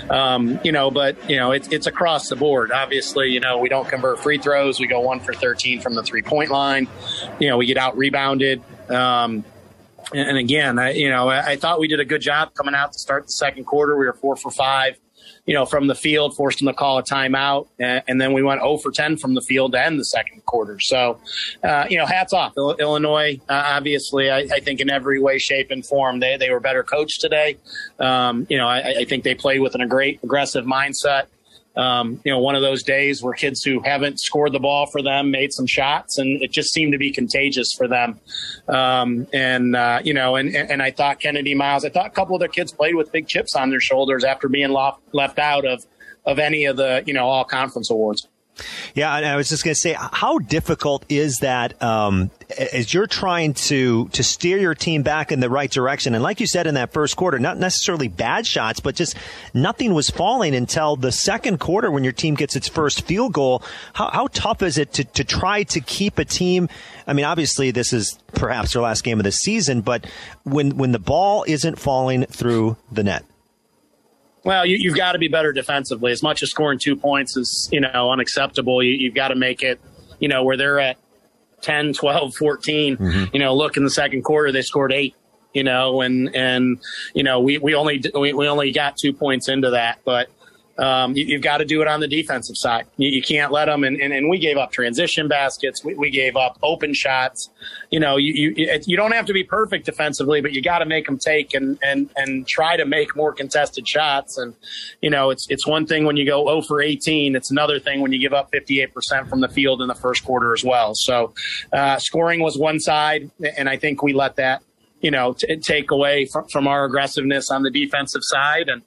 it's across the board. Obviously, we don't convert free throws. We go 1 for 13 from the 3-point line. We get out rebounded. And again, I thought we did a good job coming out to start the second quarter. We were 4 for 5. From the field, forced them to call a timeout, and then we went 0 for 10 from the field to end the second quarter. So, hats off. Illinois, obviously, I think in every way, shape, and form, they were better coached today. I think they played with a great aggressive mindset. One of those days where kids who haven't scored the ball for them made some shots, and it just seemed to be contagious for them. And I thought Kennedy Miles, I thought a couple of their kids played with big chips on their shoulders after being left out of any of the, all conference awards. Yeah, and I was just going to say, how difficult is that as you're trying to steer your team back in the right direction? And like you said in that first quarter, not necessarily bad shots, but just nothing was falling until the second quarter when your team gets its first field goal. How tough is it to try to keep a team? I mean, obviously, this is perhaps their last game of the season, but when the ball isn't falling through the net. Well, you've got to be better defensively. As much as scoring 2 points is, unacceptable, you've got to make it, where they're at 10, 12, 14. Mm-hmm. Look, in the second quarter, they scored 8, we only got 2 points into that. But, you've got to do it on the defensive side. You can't let them. And we gave up transition baskets. We gave up open shots. You don't have to be perfect defensively, but you got to make them take and try to make more contested shots. And, it's one thing when you go 0 for 18. It's another thing when you give up 58% from the field in the first quarter as well. So scoring was one side, and I think we let that, take away from our aggressiveness on the defensive side. And,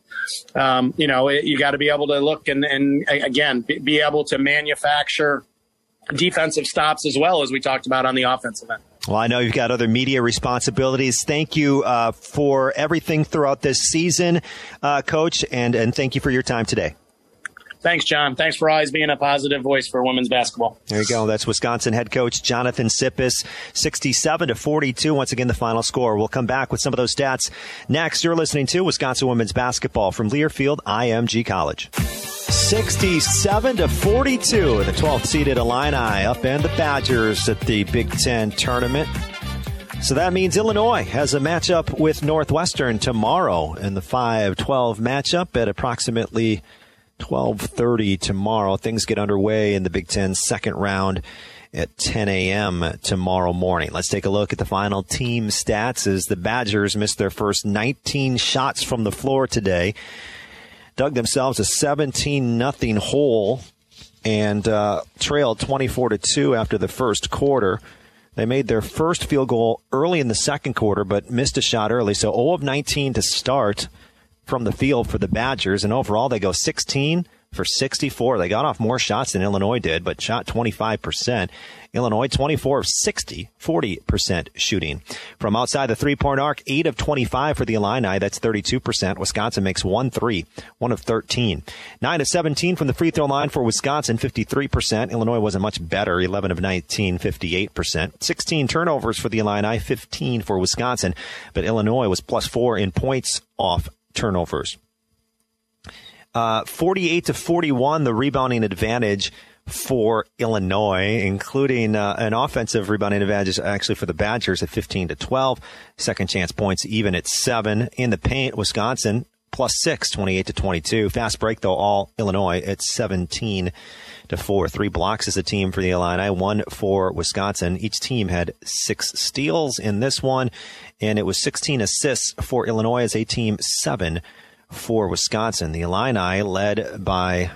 you got to be able to look and again, be able to manufacture defensive stops as well as we talked about on the offensive end. Well, I know you've got other media responsibilities. Thank you for everything throughout this season, Coach, and thank you for your time today. Thanks, John. Thanks for always being a positive voice for women's basketball. There you go. That's Wisconsin head coach Jonathan Sippes, 67-42. Once again, the final score. We'll come back with some of those stats next. You're listening to Wisconsin women's basketball from Learfield IMG College. 67-42. The 12th seeded Illini upend the Badgers at the Big Ten tournament. So that means Illinois has a matchup with Northwestern tomorrow in the 5-12 matchup at approximately 12:30 tomorrow. Things get underway in the Big Ten second round at 10 a.m. tomorrow morning. Let's take a look at the final team stats as the Badgers missed their first 19 shots from the floor today. Dug themselves a 17-0 hole and trailed 24-2 after the first quarter. They made their first field goal early in the second quarter, but missed a shot early. So 0 of 19 to start from the field for the Badgers, and overall they go 16 for 64. They got off more shots than Illinois did, but shot 25%. Illinois 24 of 60, 40% shooting. From outside the three-point arc, 8 of 25 for the Illini. That's 32%. Wisconsin makes 1 3, 1 of 13. 9 of 17 from the free throw line for Wisconsin, 53%. Illinois wasn't much better, 11 of 19, 58%. 16 turnovers for the Illini, 15 for Wisconsin. But Illinois was +4 in points off turnovers. 48-41, the rebounding advantage for Illinois, including an offensive rebounding advantage actually for the Badgers at 15-12. Second chance points even at 7. In the paint, Wisconsin +6, 28-22. Fast break, though, all Illinois at 17-4. 3 blocks as a team for the Illini, 1 for Wisconsin. Each team had 6 steals in this one, and it was 16 assists for Illinois as a team, 7 for Wisconsin. The Illini led by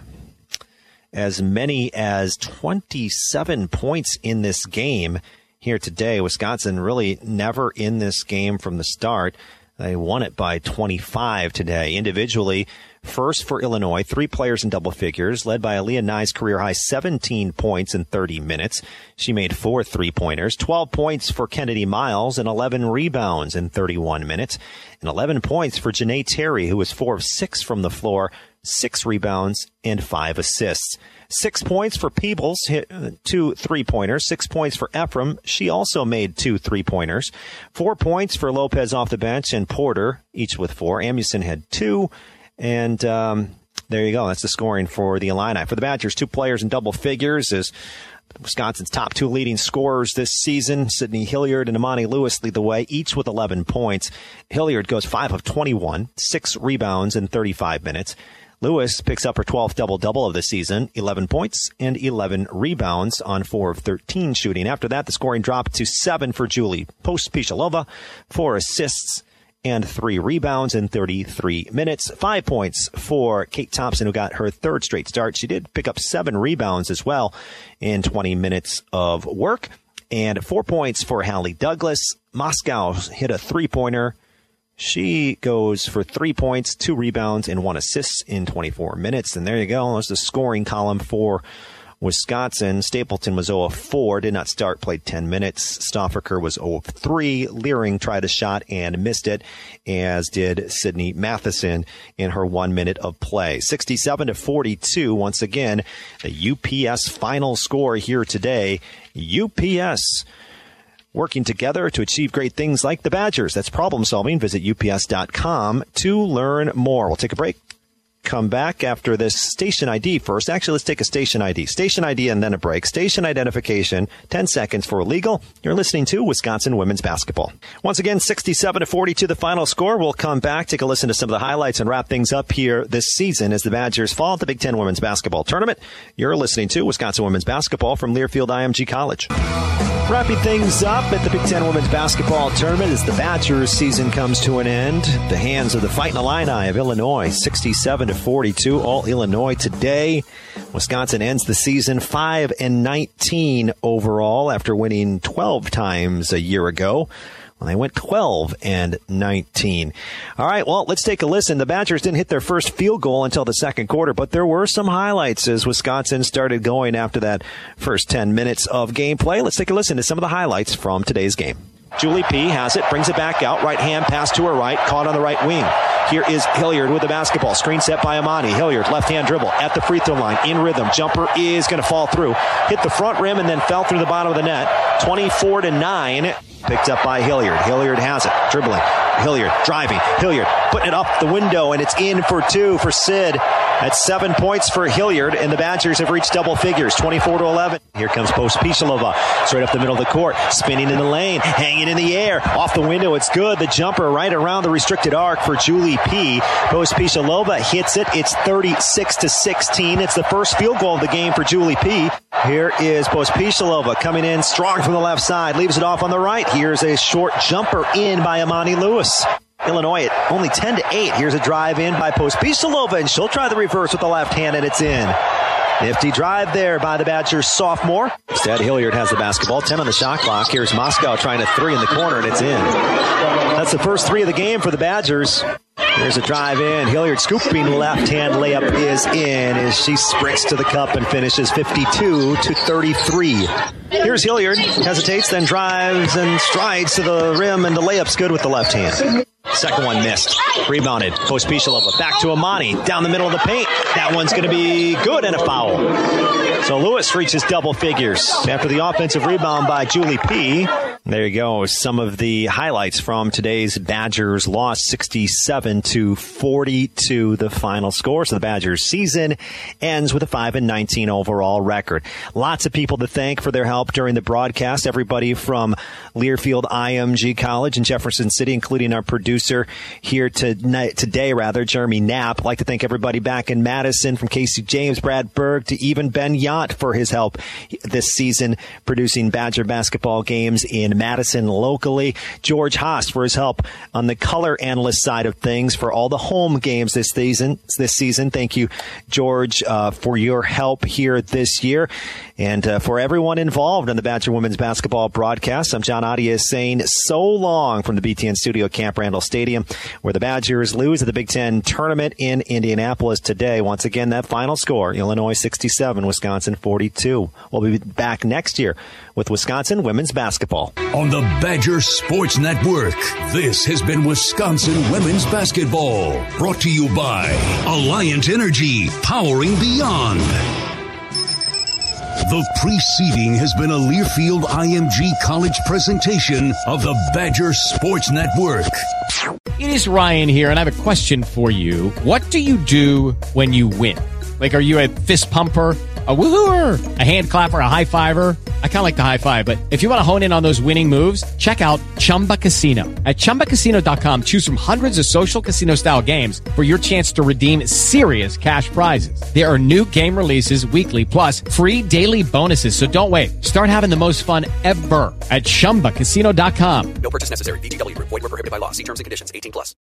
as many as 27 points in this game here today. Wisconsin really never in this game from the start. They won it by 25 today. Individually, first for Illinois, 3 players in double figures, led by Aaliyah Nye's career-high 17 points in 30 minutes. She made 4 3-pointers, 12 points for Kennedy Miles, and 11 rebounds in 31 minutes, and 11 points for Janae Terry, who was 4 of 6 from the floor, 6 rebounds, and 5 assists. 6 points for Peebles, hit 2 3-pointers. 6 points for Ephraim. She also made 2 3-pointers. 4 points for Lopez off the bench and Porter, each with 4. Amuson had 2. And there you go. That's the scoring for the Illini. For the Badgers, 2 players in double figures as Wisconsin's top 2 leading scorers this season. Sydney Hilliard and Amani Lewis lead the way, each with 11 points. Hilliard goes 5 of 21, 6 rebounds in 35 minutes. Lewis picks up her 12th double-double of the season, 11 points and 11 rebounds on 4 of 13 shooting. After that, the scoring dropped to 7 for Julie Post-Pishalova, 4 assists and 3 rebounds in 33 minutes. 5 points for Kate Thompson, who got her 3rd straight start. She did pick up 7 rebounds as well in 20 minutes of work. And 4 points for Hallie Douglas. Moscow hit a 3-pointer. She goes for 3 points, 2 rebounds, and 1 assist in 24 minutes. And there you go. That's the scoring column for Wisconsin. Stapleton was 0 of 4, did not start, played 10 minutes. Stoffaker was 0 of 3. Leering tried a shot and missed it, as did Sydney Matheson in her 1 minute of play. 67-42, once again, the UPS final score here today. UPS working together to achieve great things like the Badgers. That's problem solving. Visit UPS.com to learn more. We'll take a break. come back after this station ID first. Actually, let's take a station ID. Station ID and then a break. Station identification, 10 seconds for legal. You're listening to Wisconsin Women's Basketball. Once again, 67-42 the final score. We'll come back, take a listen to some of the highlights, and wrap things up here this season as the Badgers fall at the Big Ten Women's Basketball Tournament. You're listening to Wisconsin Women's Basketball from Learfield IMG College. Wrapping things up at the Big Ten Women's Basketball Tournament as the Badgers season comes to an end. The hands of the Fighting Illini of Illinois, 67-42. All Illinois today. Wisconsin ends the season 5-19 overall after winning 12 times a year ago. Well, they went 12-19. All right, well, let's take a listen. The Badgers didn't hit their first field goal until the second quarter, but there were some highlights as Wisconsin started going after that first 10 minutes of gameplay. Let's take a listen to some of the highlights from today's game. Julie P. has it, brings it back out, right hand pass to her right, caught on the right wing. Here is Hilliard with the basketball. Screen set by Amani. Hilliard, left-hand dribble at the free throw line, in rhythm. Jumper is going to fall through. Hit the front rim and then fell through the bottom of the net. 24-9. Picked up by Hilliard. Hilliard has it, dribbling. Hilliard driving. Hilliard putting it up the window, and it's in for two for Sid. That's 7 points for Hilliard, and the Badgers have reached double figures, 24-11. Here comes Pospisilova, straight up the middle of the court, spinning in the lane, hanging in the air, off the window. It's good. The jumper right around the restricted arc for Julie P. Pospisilova hits it. It's 36-16. It's the first field goal of the game for Julie P. Here is Pospisilova coming in strong from the left side, leaves it off on the right. Here's a short jumper in by Amani Lewis. Illinois at only 10-8. Here's a drive in by Pospisilova, and she'll try the reverse with the left hand, and it's in. Nifty drive there by the Badgers sophomore. Instead, Hilliard has the basketball. 10 on the shot clock. Here's Moscow trying a three in the corner, and it's in. That's the first three of the game for the Badgers. Here's a drive in. Hilliard scooping left-hand layup is in as she sprints to the cup and finishes 52-33. Here's Hilliard. Hesitates, then drives and strides to the rim, and the layup's good with the left hand. Second one missed. Rebounded. Pospisilova back to Amani. Down the middle of the paint. That one's going to be good and a foul. So Lewis reaches double figures after the offensive rebound by Julie P. There you go. Some of the highlights from today's Badgers loss, 67-42, the final score. So the Badgers season ends with a 5-19 overall record. Lots of people to thank for their help during the broadcast. Everybody from Learfield IMG College in Jefferson City, including our producer here today, Jeremy Knapp. I'd like to thank everybody back in Madison, from Casey James, Brad Berg, to even Ben Yant for his help this season producing Badger basketball games in Madison locally. George Haas for his help on the color analyst side of things for all the home games this season. Thank you, George, for your help here this year. And for everyone involved in the Badger women's basketball broadcast, I'm John Adias saying so long from the BTN studio at Camp Randall Stadium, where the Badgers lose at the Big Ten tournament in Indianapolis today. Once again, that final score, Illinois 67, Wisconsin 42. We'll be back next year with Wisconsin women's basketball. On the Badger Sports Network, this has been Wisconsin women's basketball. Brought to you by Alliant Energy, powering beyond. The preceding has been a Learfield IMG College presentation of the Badger Sports Network. It is Ryan here, and I have a question for you. What do you do when you win? Like, are you a fist pumper, a woohooer, a hand clapper, a high fiver? I kind of like the high five, but if you want to hone in on those winning moves, check out Chumba Casino. At ChumbaCasino.com, choose from hundreds of social casino-style games for your chance to redeem serious cash prizes. There are new game releases weekly, plus free daily bonuses. So don't wait. Start having the most fun ever at ChumbaCasino.com. No purchase necessary. VGW. Void where prohibited by law. See terms and conditions. 18+.